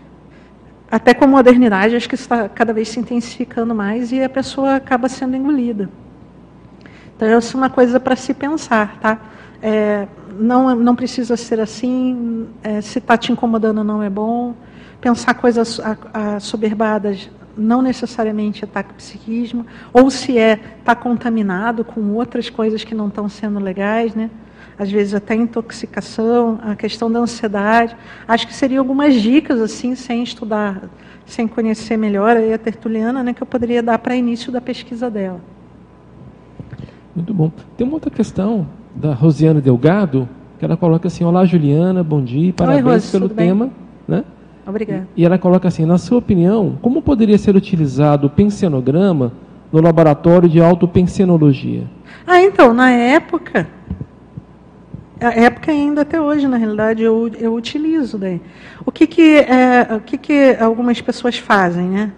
até com a modernidade, acho que está cada vez se intensificando mais e a pessoa acaba sendo engolida. Então isso é uma coisa para se pensar, tá? É, não, não precisa ser assim, é, se está te incomodando não é bom, pensar coisas assoberbadas não necessariamente é taquipsiquismo, ou se é, está contaminado com outras coisas que não estão sendo legais, né? Às vezes até intoxicação, a questão da ansiedade. Acho que seriam algumas dicas, assim, sem estudar, sem conhecer melhor aí a Tertuliana, né, que eu poderia dar para início da pesquisa dela. Muito bom. Tem uma outra questão da Rosiane Delgado, que ela coloca assim: olá Juliana, bom dia, parabéns Oi, Rose, pelo tema. Né? Obrigada. E, e ela coloca assim: na sua opinião, como poderia ser utilizado o pensenograma no laboratório de autopensenologia? Ah, então, na época, a época ainda até hoje, na realidade, eu, eu utilizo daí. O que que, é, o que que algumas pessoas fazem, né?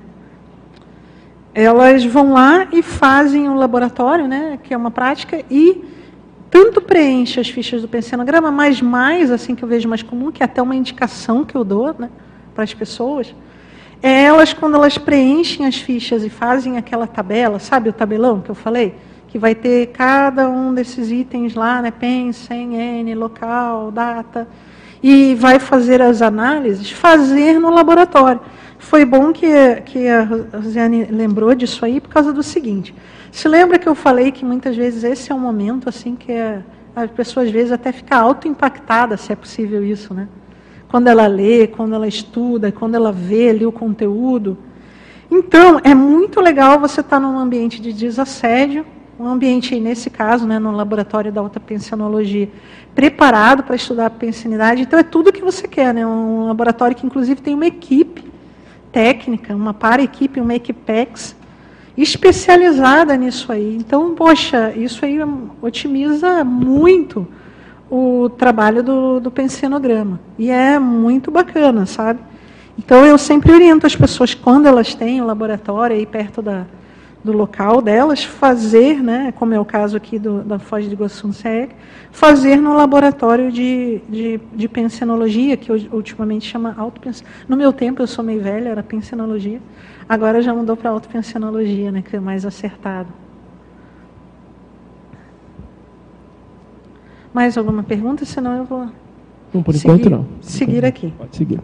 Elas vão lá e fazem um laboratório, né, que é uma prática, e tanto preenche as fichas do pensenograma, mas mais, assim, que eu vejo mais comum, que é até uma indicação que eu dou, né, para as pessoas, é elas, quando elas preenchem as fichas e fazem aquela tabela, sabe o tabelão que eu falei? Que vai ter cada um desses itens lá, né, pensen, N, local, data, e vai fazer as análises, fazer no laboratório. Foi bom que, que a Rosiane lembrou disso aí, por causa do seguinte: se lembra que eu falei que muitas vezes esse é um momento assim que é, a pessoa às vezes até fica auto-impactada, se é possível isso, né? Quando ela lê, quando ela estuda, quando ela vê ali o conteúdo. Então, é muito legal você estar num ambiente de desassédio, um ambiente, nesse caso, né, no laboratório da autopensenologia, preparado para estudar a pensenidade. Então, é tudo o que você quer, né? Um laboratório que, inclusive, tem uma equipe técnica, uma para-equipe, uma equipex, especializada nisso aí. Então, poxa, isso aí otimiza muito o trabalho do, do pensenograma. E é muito bacana, sabe? Então, eu sempre oriento as pessoas, quando elas têm o laboratório aí perto da, do local delas, fazer, né, como é o caso aqui do, da Foz do Iguaçu, no S E C, fazer no laboratório de, de, de pensenologia, que ultimamente chama autopensenologia. No meu tempo, eu sou meio velha, era pensenologia. Agora já mudou para autopensenologia, né, que é mais acertado. Mais alguma pergunta? Senão eu vou não, por seguir, enquanto não. seguir aqui. Pode seguir.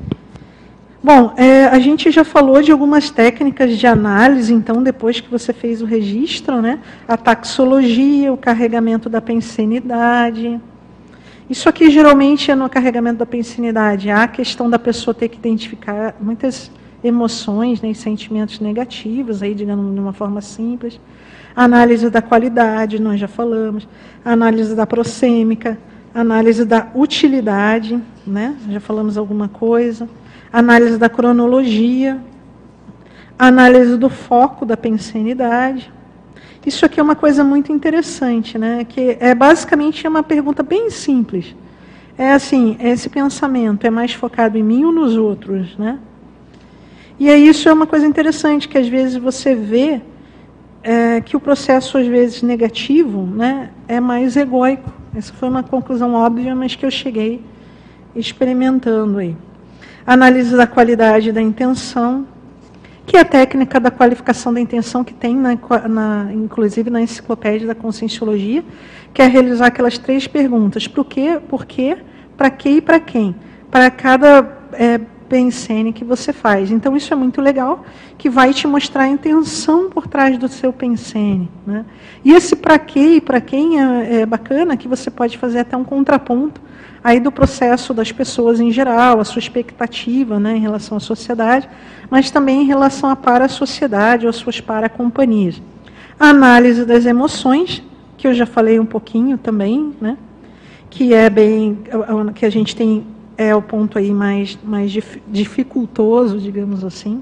Bom, é, a gente já falou de algumas técnicas de análise, então, depois que você fez o registro, né? A taxologia, o carregamento da pensenidade. Isso aqui, geralmente, é no carregamento da pensenidade. Há a questão da pessoa ter que identificar muitas emoções, né, e sentimentos negativos, aí, digamos, de uma forma simples. A análise da qualidade, nós já falamos. A análise da prosêmica. A análise da utilidade, né? Já falamos alguma coisa. Análise da cronologia, análise do foco da pensenidade. Isso aqui é uma coisa muito interessante, né? Que é basicamente uma pergunta bem simples. É assim, esse pensamento é mais focado em mim ou nos outros, né? E aí isso é uma coisa interessante, que às vezes você vê é, que o processo, às vezes, negativo, né, é mais egóico. Essa foi uma conclusão óbvia, mas que eu cheguei experimentando aí. Análise da qualidade da intenção, que é a técnica da qualificação da intenção que tem, na, na, inclusive, na enciclopédia da Conscienciologia, que é realizar aquelas três perguntas: por quê, por quê, para quê e para quem, para cada é, pensene que você faz. Então, isso é muito legal, que vai te mostrar a intenção por trás do seu pensene, né? E esse para quê e para quem é, é bacana, que você pode fazer até um contraponto aí do processo das pessoas em geral, a sua expectativa, né, em relação à sociedade, mas também em relação à para-sociedade ou às suas para-companhias. A análise das emoções, que eu já falei um pouquinho também, né, que é bem, que a gente tem, é o ponto aí mais, mais dificultoso, digamos assim.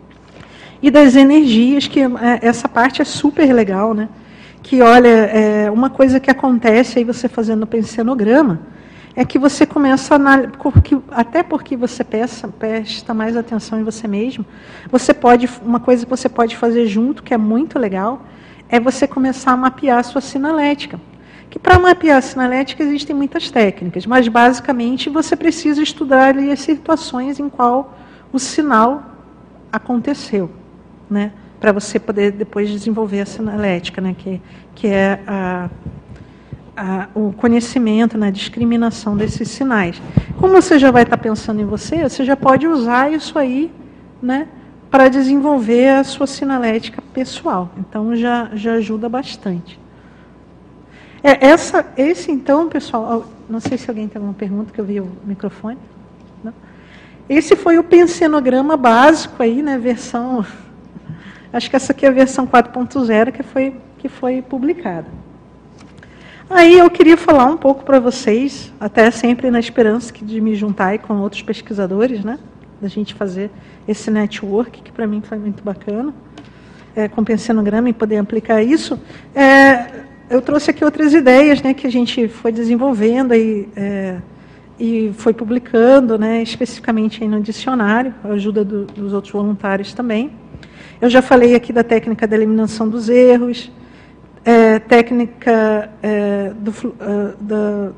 E das energias, que essa parte é super legal, né, que, olha, é uma coisa que acontece aí você fazendo o pensenograma, é que você começa a analisar, até porque você presta, presta mais atenção em você mesmo, você pode, uma coisa que você pode fazer junto, que é muito legal, é você começar a mapear a sua sinalética. Que para mapear a sinalética existem muitas técnicas, mas basicamente você precisa estudar ali as situações em qual o sinal aconteceu, né? Para você poder depois desenvolver a sinalética, né? que, que é a... A, o conhecimento, né, a discriminação desses sinais. Como você já vai estar pensando em você, você já pode usar isso aí, né, para desenvolver a sua sinalética pessoal. Então, já, já ajuda bastante. É, essa, esse, então, pessoal, não sei se alguém tem alguma pergunta, que eu vi o microfone. Não? Esse foi o pensenograma básico aí, né, versão... Acho que essa aqui é a versão quatro ponto zero que foi, que foi publicada. Aí eu queria falar um pouco para vocês, até sempre na esperança de me juntar aí com outros pesquisadores, né? Da gente fazer esse network, que para mim foi muito bacana, é, com o pensenograma e poder aplicar isso. É, eu trouxe aqui outras ideias, né, que a gente foi desenvolvendo e, é, e foi publicando, né, especificamente aí no dicionário, com a ajuda do, dos outros voluntários também. Eu já falei aqui da técnica da eliminação dos erros, É, técnica é, do, uh, do,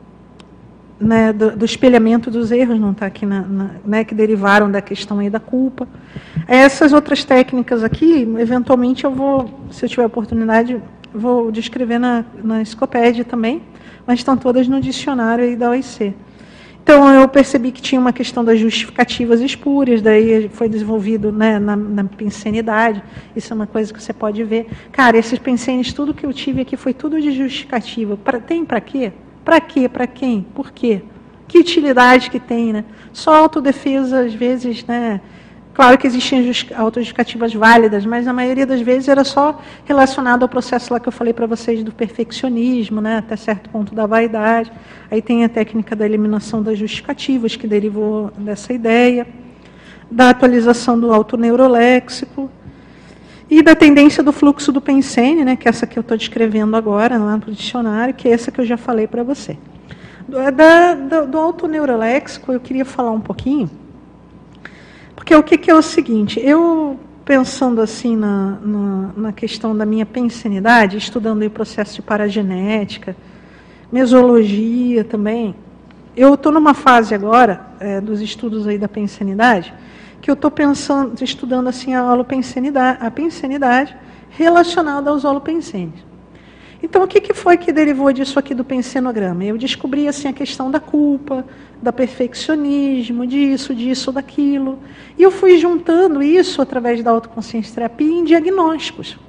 né, do, do espelhamento dos erros, não está aqui, na, na, né, que derivaram da questão aí da culpa. Essas outras técnicas aqui, eventualmente eu vou, se eu tiver oportunidade, vou descrever na, na enciclopédia também, mas estão todas no dicionário aí da O I C. Então, eu percebi que tinha uma questão das justificativas espúrias, daí foi desenvolvido, né, na, na pensenidade, isso é uma coisa que você pode ver. Cara, esses pensenes, tudo que eu tive aqui foi tudo de justificativa. Pra, tem para quê? Para quê? Para quem? Por quê? Que utilidade que tem, né? Só autodefesa, às vezes, né? Claro que existiam autojustificativas válidas, mas na maioria das vezes era só relacionado ao processo lá que eu falei para vocês do perfeccionismo, né, até certo ponto da vaidade. Aí tem a técnica da eliminação das justificativas, que derivou dessa ideia, da atualização do autoneuroléxico. E da tendência do fluxo do Pensene, né, que é essa que eu estou descrevendo agora, lá no dicionário, que é essa que eu já falei para você. Da, do, do autoneuroléxico, eu queria falar um pouquinho, porque o que, que é o seguinte, eu, pensando assim na, na, na questão da minha pensenidade, estudando o processo de paragenética, mesologia também, eu estou numa fase agora, é, dos estudos aí da pensenidade, que eu estou pensando, estudando assim a holopensenidade, a pensenidade relacionada aos holopensenes. Então, o que, que foi que derivou disso aqui do pensenograma? Eu descobri assim a questão da culpa, da perfeccionismo, disso, disso, daquilo. E eu fui juntando isso através da autoconsciência terapia em diagnósticos.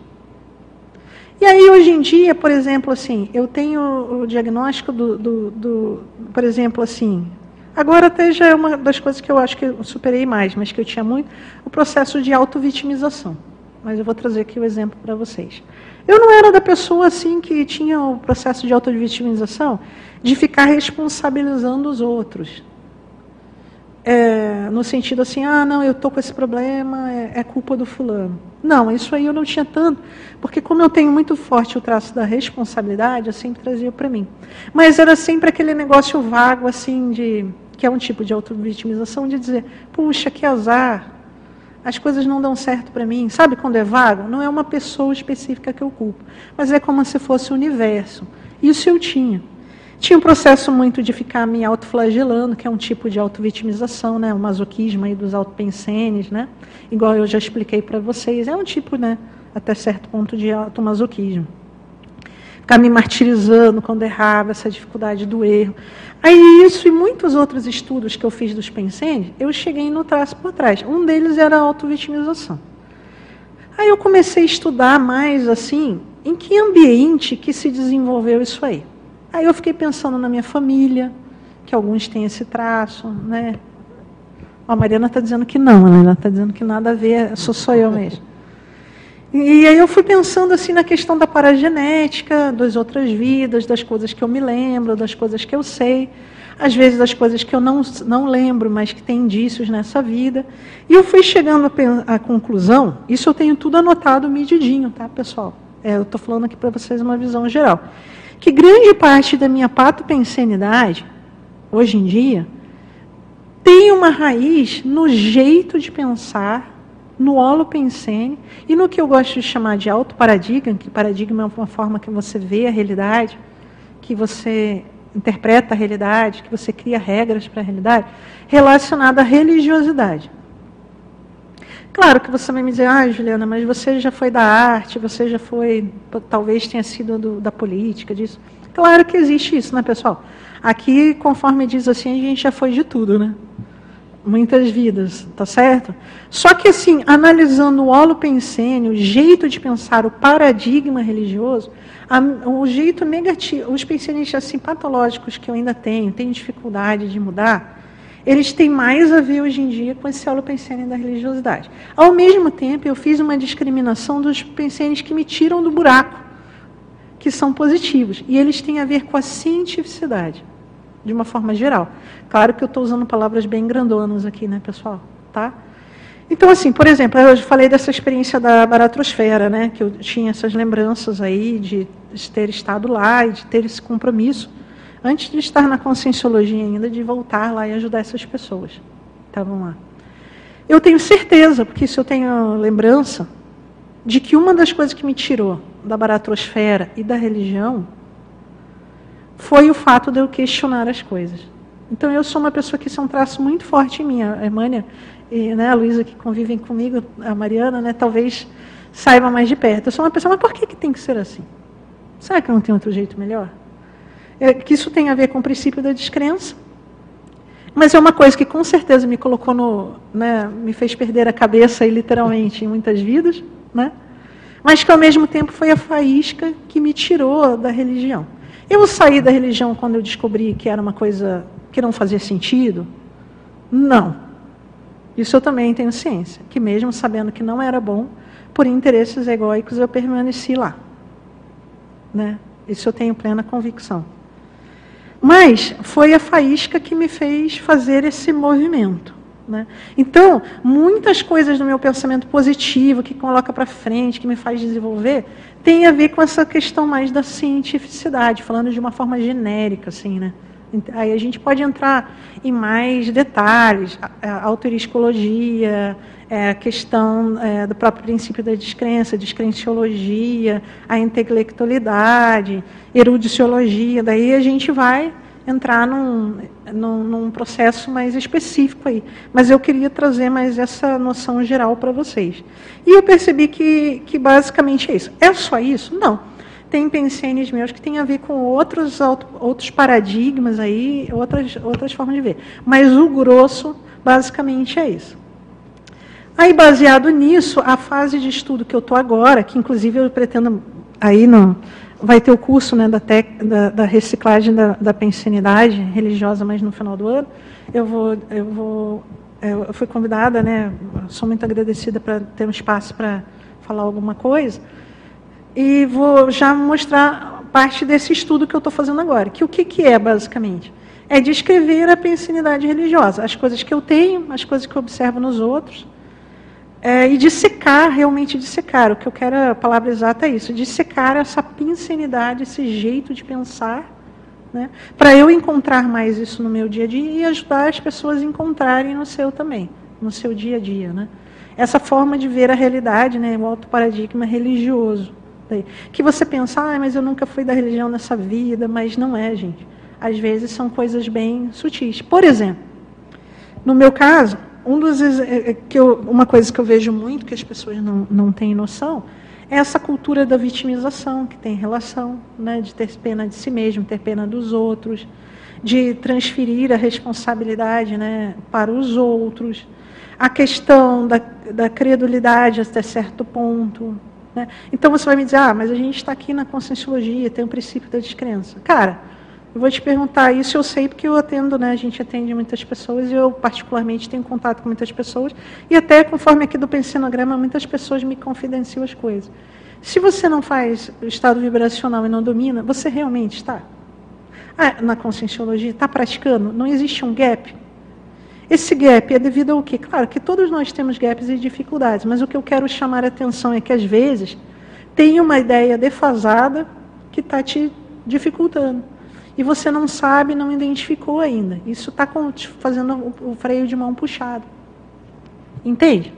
E aí, hoje em dia, por exemplo, assim, eu tenho o diagnóstico do, do, do por exemplo, assim, agora até já é uma das coisas que eu acho que eu superei mais, mas que eu tinha muito, o processo de autovitimização. Mas eu vou trazer aqui o exemplo para vocês. Eu não era da pessoa assim que tinha o processo de autovitimização de ficar responsabilizando os outros. É, no sentido assim, ah, não, eu estou com esse problema, é, é culpa do fulano. Não, isso aí eu não tinha tanto, porque como eu tenho muito forte o traço da responsabilidade, eu sempre trazia para mim. Mas era sempre aquele negócio vago, assim, de, que é um tipo de autovitimização, de dizer, puxa, que azar, as coisas não dão certo para mim. Sabe quando é vago? Não é uma pessoa específica que eu culpo, mas é como se fosse o universo. Isso eu tinha. Tinha um processo muito de ficar me autoflagelando, que é um tipo de autovitimização, né? O masoquismo aí dos autopensenes, né? Igual eu já expliquei para vocês, é um tipo, né, até certo ponto de automasoquismo. Ficar me martirizando quando errava, essa dificuldade do erro. Aí isso e muitos outros estudos que eu fiz dos pensenes, eu cheguei no traço por trás. Um deles era a autovitimização. Aí eu comecei a estudar mais, assim, em que ambiente que se desenvolveu isso aí. Aí eu fiquei pensando na minha família, que alguns têm esse traço, né? A Mariana está dizendo que não, né? Ela está dizendo que nada a ver, sou só eu mesmo. E aí eu fui pensando assim na questão da paragenética, das outras vidas, das coisas que eu me lembro, das coisas que eu sei, às vezes das coisas que eu não, não lembro, mas que têm indícios nessa vida. E eu fui chegando à conclusão, isso eu tenho tudo anotado medidinho, tá, pessoal? É, eu estou falando aqui para vocês uma visão geral. Que grande parte da minha patopensenidade, hoje em dia, tem uma raiz no jeito de pensar, no holopensene, e no que eu gosto de chamar de autoparadigma, que paradigma é uma forma que você vê a realidade, que você interpreta a realidade, que você cria regras para a realidade, relacionada à religiosidade. Claro que você vai me dizer, ah, Juliana, mas você já foi da arte, você já foi, talvez tenha sido do, da política, disso. Claro que existe isso, né, pessoal? Aqui, conforme diz assim, a gente já foi de tudo, né? Muitas vidas, tá certo? Só que, assim, analisando o holopensene, o jeito de pensar, o paradigma religioso, a, o jeito negativo, os pensionistas assim, patológicos que eu ainda tenho, tenho dificuldade de mudar, eles têm mais a ver hoje em dia com esse holopensene da religiosidade. Ao mesmo tempo, eu fiz uma discriminação dos pensenes que me tiram do buraco, que são positivos, e eles têm a ver com a cientificidade, de uma forma geral. Claro que eu estou usando palavras bem grandonas aqui, né, pessoal? Tá? Então, assim, por exemplo, eu falei dessa experiência da baratrosfera, né, que eu tinha essas lembranças aí de ter estado lá e de ter esse compromisso, antes de estar na conscienciologia ainda, de voltar lá e ajudar essas pessoas. Estavam lá. Eu tenho certeza, porque isso eu tenho lembrança, de que uma das coisas que me tirou da baratrosfera e da religião foi o fato de eu questionar as coisas. Então, eu sou uma pessoa que isso é um traço muito forte em mim. A Emânia e, né, a Luísa, que convivem comigo, a Mariana, né, talvez saiba mais de perto. Eu sou uma pessoa, mas por que, que tem que ser assim? Será que não tem outro jeito melhor? É, que isso tem a ver com o princípio da descrença, mas é uma coisa que com certeza me colocou no, né, me fez perder a cabeça aí, literalmente, em muitas vidas, né? Mas que ao mesmo tempo foi a faísca que me tirou da religião. Eu saí da religião quando eu descobri que era uma coisa que não fazia sentido? Não. Isso eu também tenho ciência, que mesmo sabendo que não era bom, por interesses egóicos eu permaneci lá, né? Isso eu tenho plena convicção. Mas foi a faísca que me fez fazer esse movimento, Né? Então, muitas coisas do meu pensamento positivo, que coloca para frente, que me faz desenvolver, tem a ver com essa questão mais da cientificidade, falando de uma forma genérica, assim, né? Aí a gente pode entrar em mais detalhes, a, a autoriscologia, é, a questão é, do próprio princípio da descrença, descrenciologia, a intelectualidade, erudiciologia, daí a gente vai entrar num, num, num processo mais específico aí. Mas eu queria trazer mais essa noção geral para vocês. E eu percebi que, que basicamente é isso. É só isso? Não. Tem pensenes meus que tem a ver com outros, outros paradigmas aí, outras, outras formas de ver. Mas o grosso, basicamente, é isso. Aí, baseado nisso, a fase de estudo que eu estou agora, que inclusive eu pretendo, aí no, vai ter o curso, né, da, tec, da, da reciclagem da, da pensenidade religiosa, mas no final do ano, eu vou, eu vou, eu fui convidada, né, sou muito agradecida para ter um espaço para falar alguma coisa, e vou já mostrar parte desse estudo que eu estou fazendo agora, que o que, que é, basicamente? É descrever a pensenidade religiosa, as coisas que eu tenho, as coisas que eu observo nos outros, É, e dissecar, realmente dissecar, o que eu quero, a palavra exata é isso, dissecar essa pensenidade, esse jeito de pensar, né, para eu encontrar mais isso no meu dia a dia e ajudar as pessoas a encontrarem no seu também, no seu dia a dia. Né. Essa forma de ver a realidade, né, o autoparadigma religioso. Daí, que você pensa, ah, mas eu nunca fui da religião nessa vida, mas não é, gente. Às vezes são coisas bem sutis. Por exemplo, no meu caso, Um dos, que eu, uma coisa que eu vejo muito, que as pessoas não, não têm noção, é essa cultura da vitimização, que tem relação, né, de ter pena de si mesmo, ter pena dos outros, de transferir a responsabilidade, né, para os outros, a questão da, da credulidade até certo ponto. Né? Então você vai me dizer, ah, mas a gente está aqui na conscienciologia, tem o princípio da descrença. Cara, eu vou te perguntar isso, eu sei porque eu atendo, né? A gente atende muitas pessoas e eu particularmente tenho contato com muitas pessoas e até conforme aqui do pensenograma, muitas pessoas me confidenciam as coisas. Se você não faz o estado vibracional e não domina, você realmente está? Ah, na conscienciologia, está praticando? Não existe um gap? Esse gap é devido ao quê? Claro que todos nós temos gaps e dificuldades, mas o que eu quero chamar a atenção é que às vezes tem uma ideia defasada que está te dificultando. E você não sabe, não identificou ainda. Isso está fazendo o freio de mão puxado. Entende?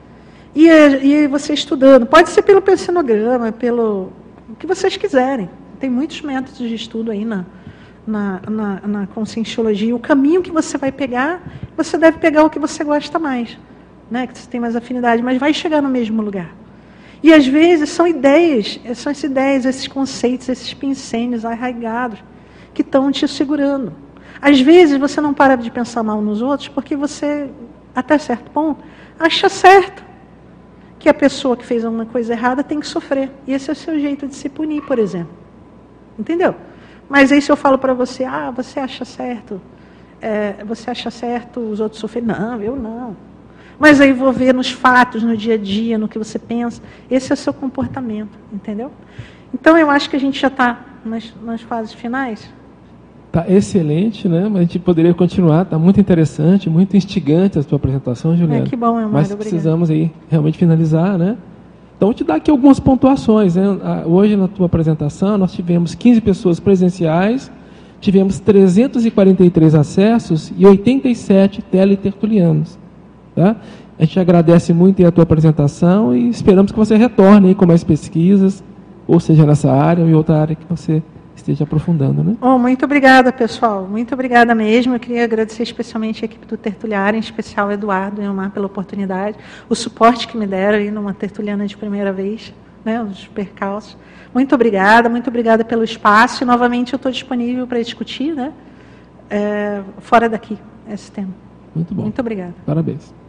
E, e você estudando, pode ser pelo pensenograma, pelo o que vocês quiserem. Tem muitos métodos de estudo aí na, na, na, na conscienciologia. O caminho que você vai pegar, você deve pegar o que você gosta mais, né? Que você tem mais afinidade, mas vai chegar no mesmo lugar. E às vezes são ideias, são essas ideias, esses conceitos, esses pensênios arraigados, que estão te segurando. Às vezes você não para de pensar mal nos outros porque você, até certo ponto, acha certo que a pessoa que fez alguma coisa errada tem que sofrer. E esse é o seu jeito de se punir, por exemplo. Entendeu? Mas aí se eu falo para você, ah, você acha certo, é, você acha certo os outros sofrerem? Não, eu não. Mas aí vou ver nos fatos, no dia a dia, no que você pensa. Esse é o seu comportamento, entendeu? Então eu acho que a gente já está nas, nas fases finais. Está excelente, né? Mas a gente poderia continuar, está muito interessante, muito instigante a sua apresentação, Juliana. É, que bom, Mário, Mas precisamos aí realmente finalizar, né? Então, vou te dar aqui algumas pontuações, né? Hoje, na tua apresentação, nós tivemos quinze pessoas presenciais, tivemos trezentos e quarenta e três acessos e oitenta e sete teletertulianos, tá? A gente agradece muito a tua apresentação e esperamos que você retorne aí com mais pesquisas, ou seja, nessa área ou em outra área que você esteja aprofundando, né? Oh, muito obrigada, pessoal. Muito obrigada mesmo. Eu queria agradecer especialmente a equipe do Tertuliar, em especial Eduardo e Elmar pela oportunidade, o suporte que me deram aí numa tertuliana de primeira vez, né, os percalços. Muito obrigada, muito obrigada pelo espaço. E, novamente, eu estou disponível para discutir, né, é, fora daqui, esse tema. Muito bom. Muito obrigada. Parabéns.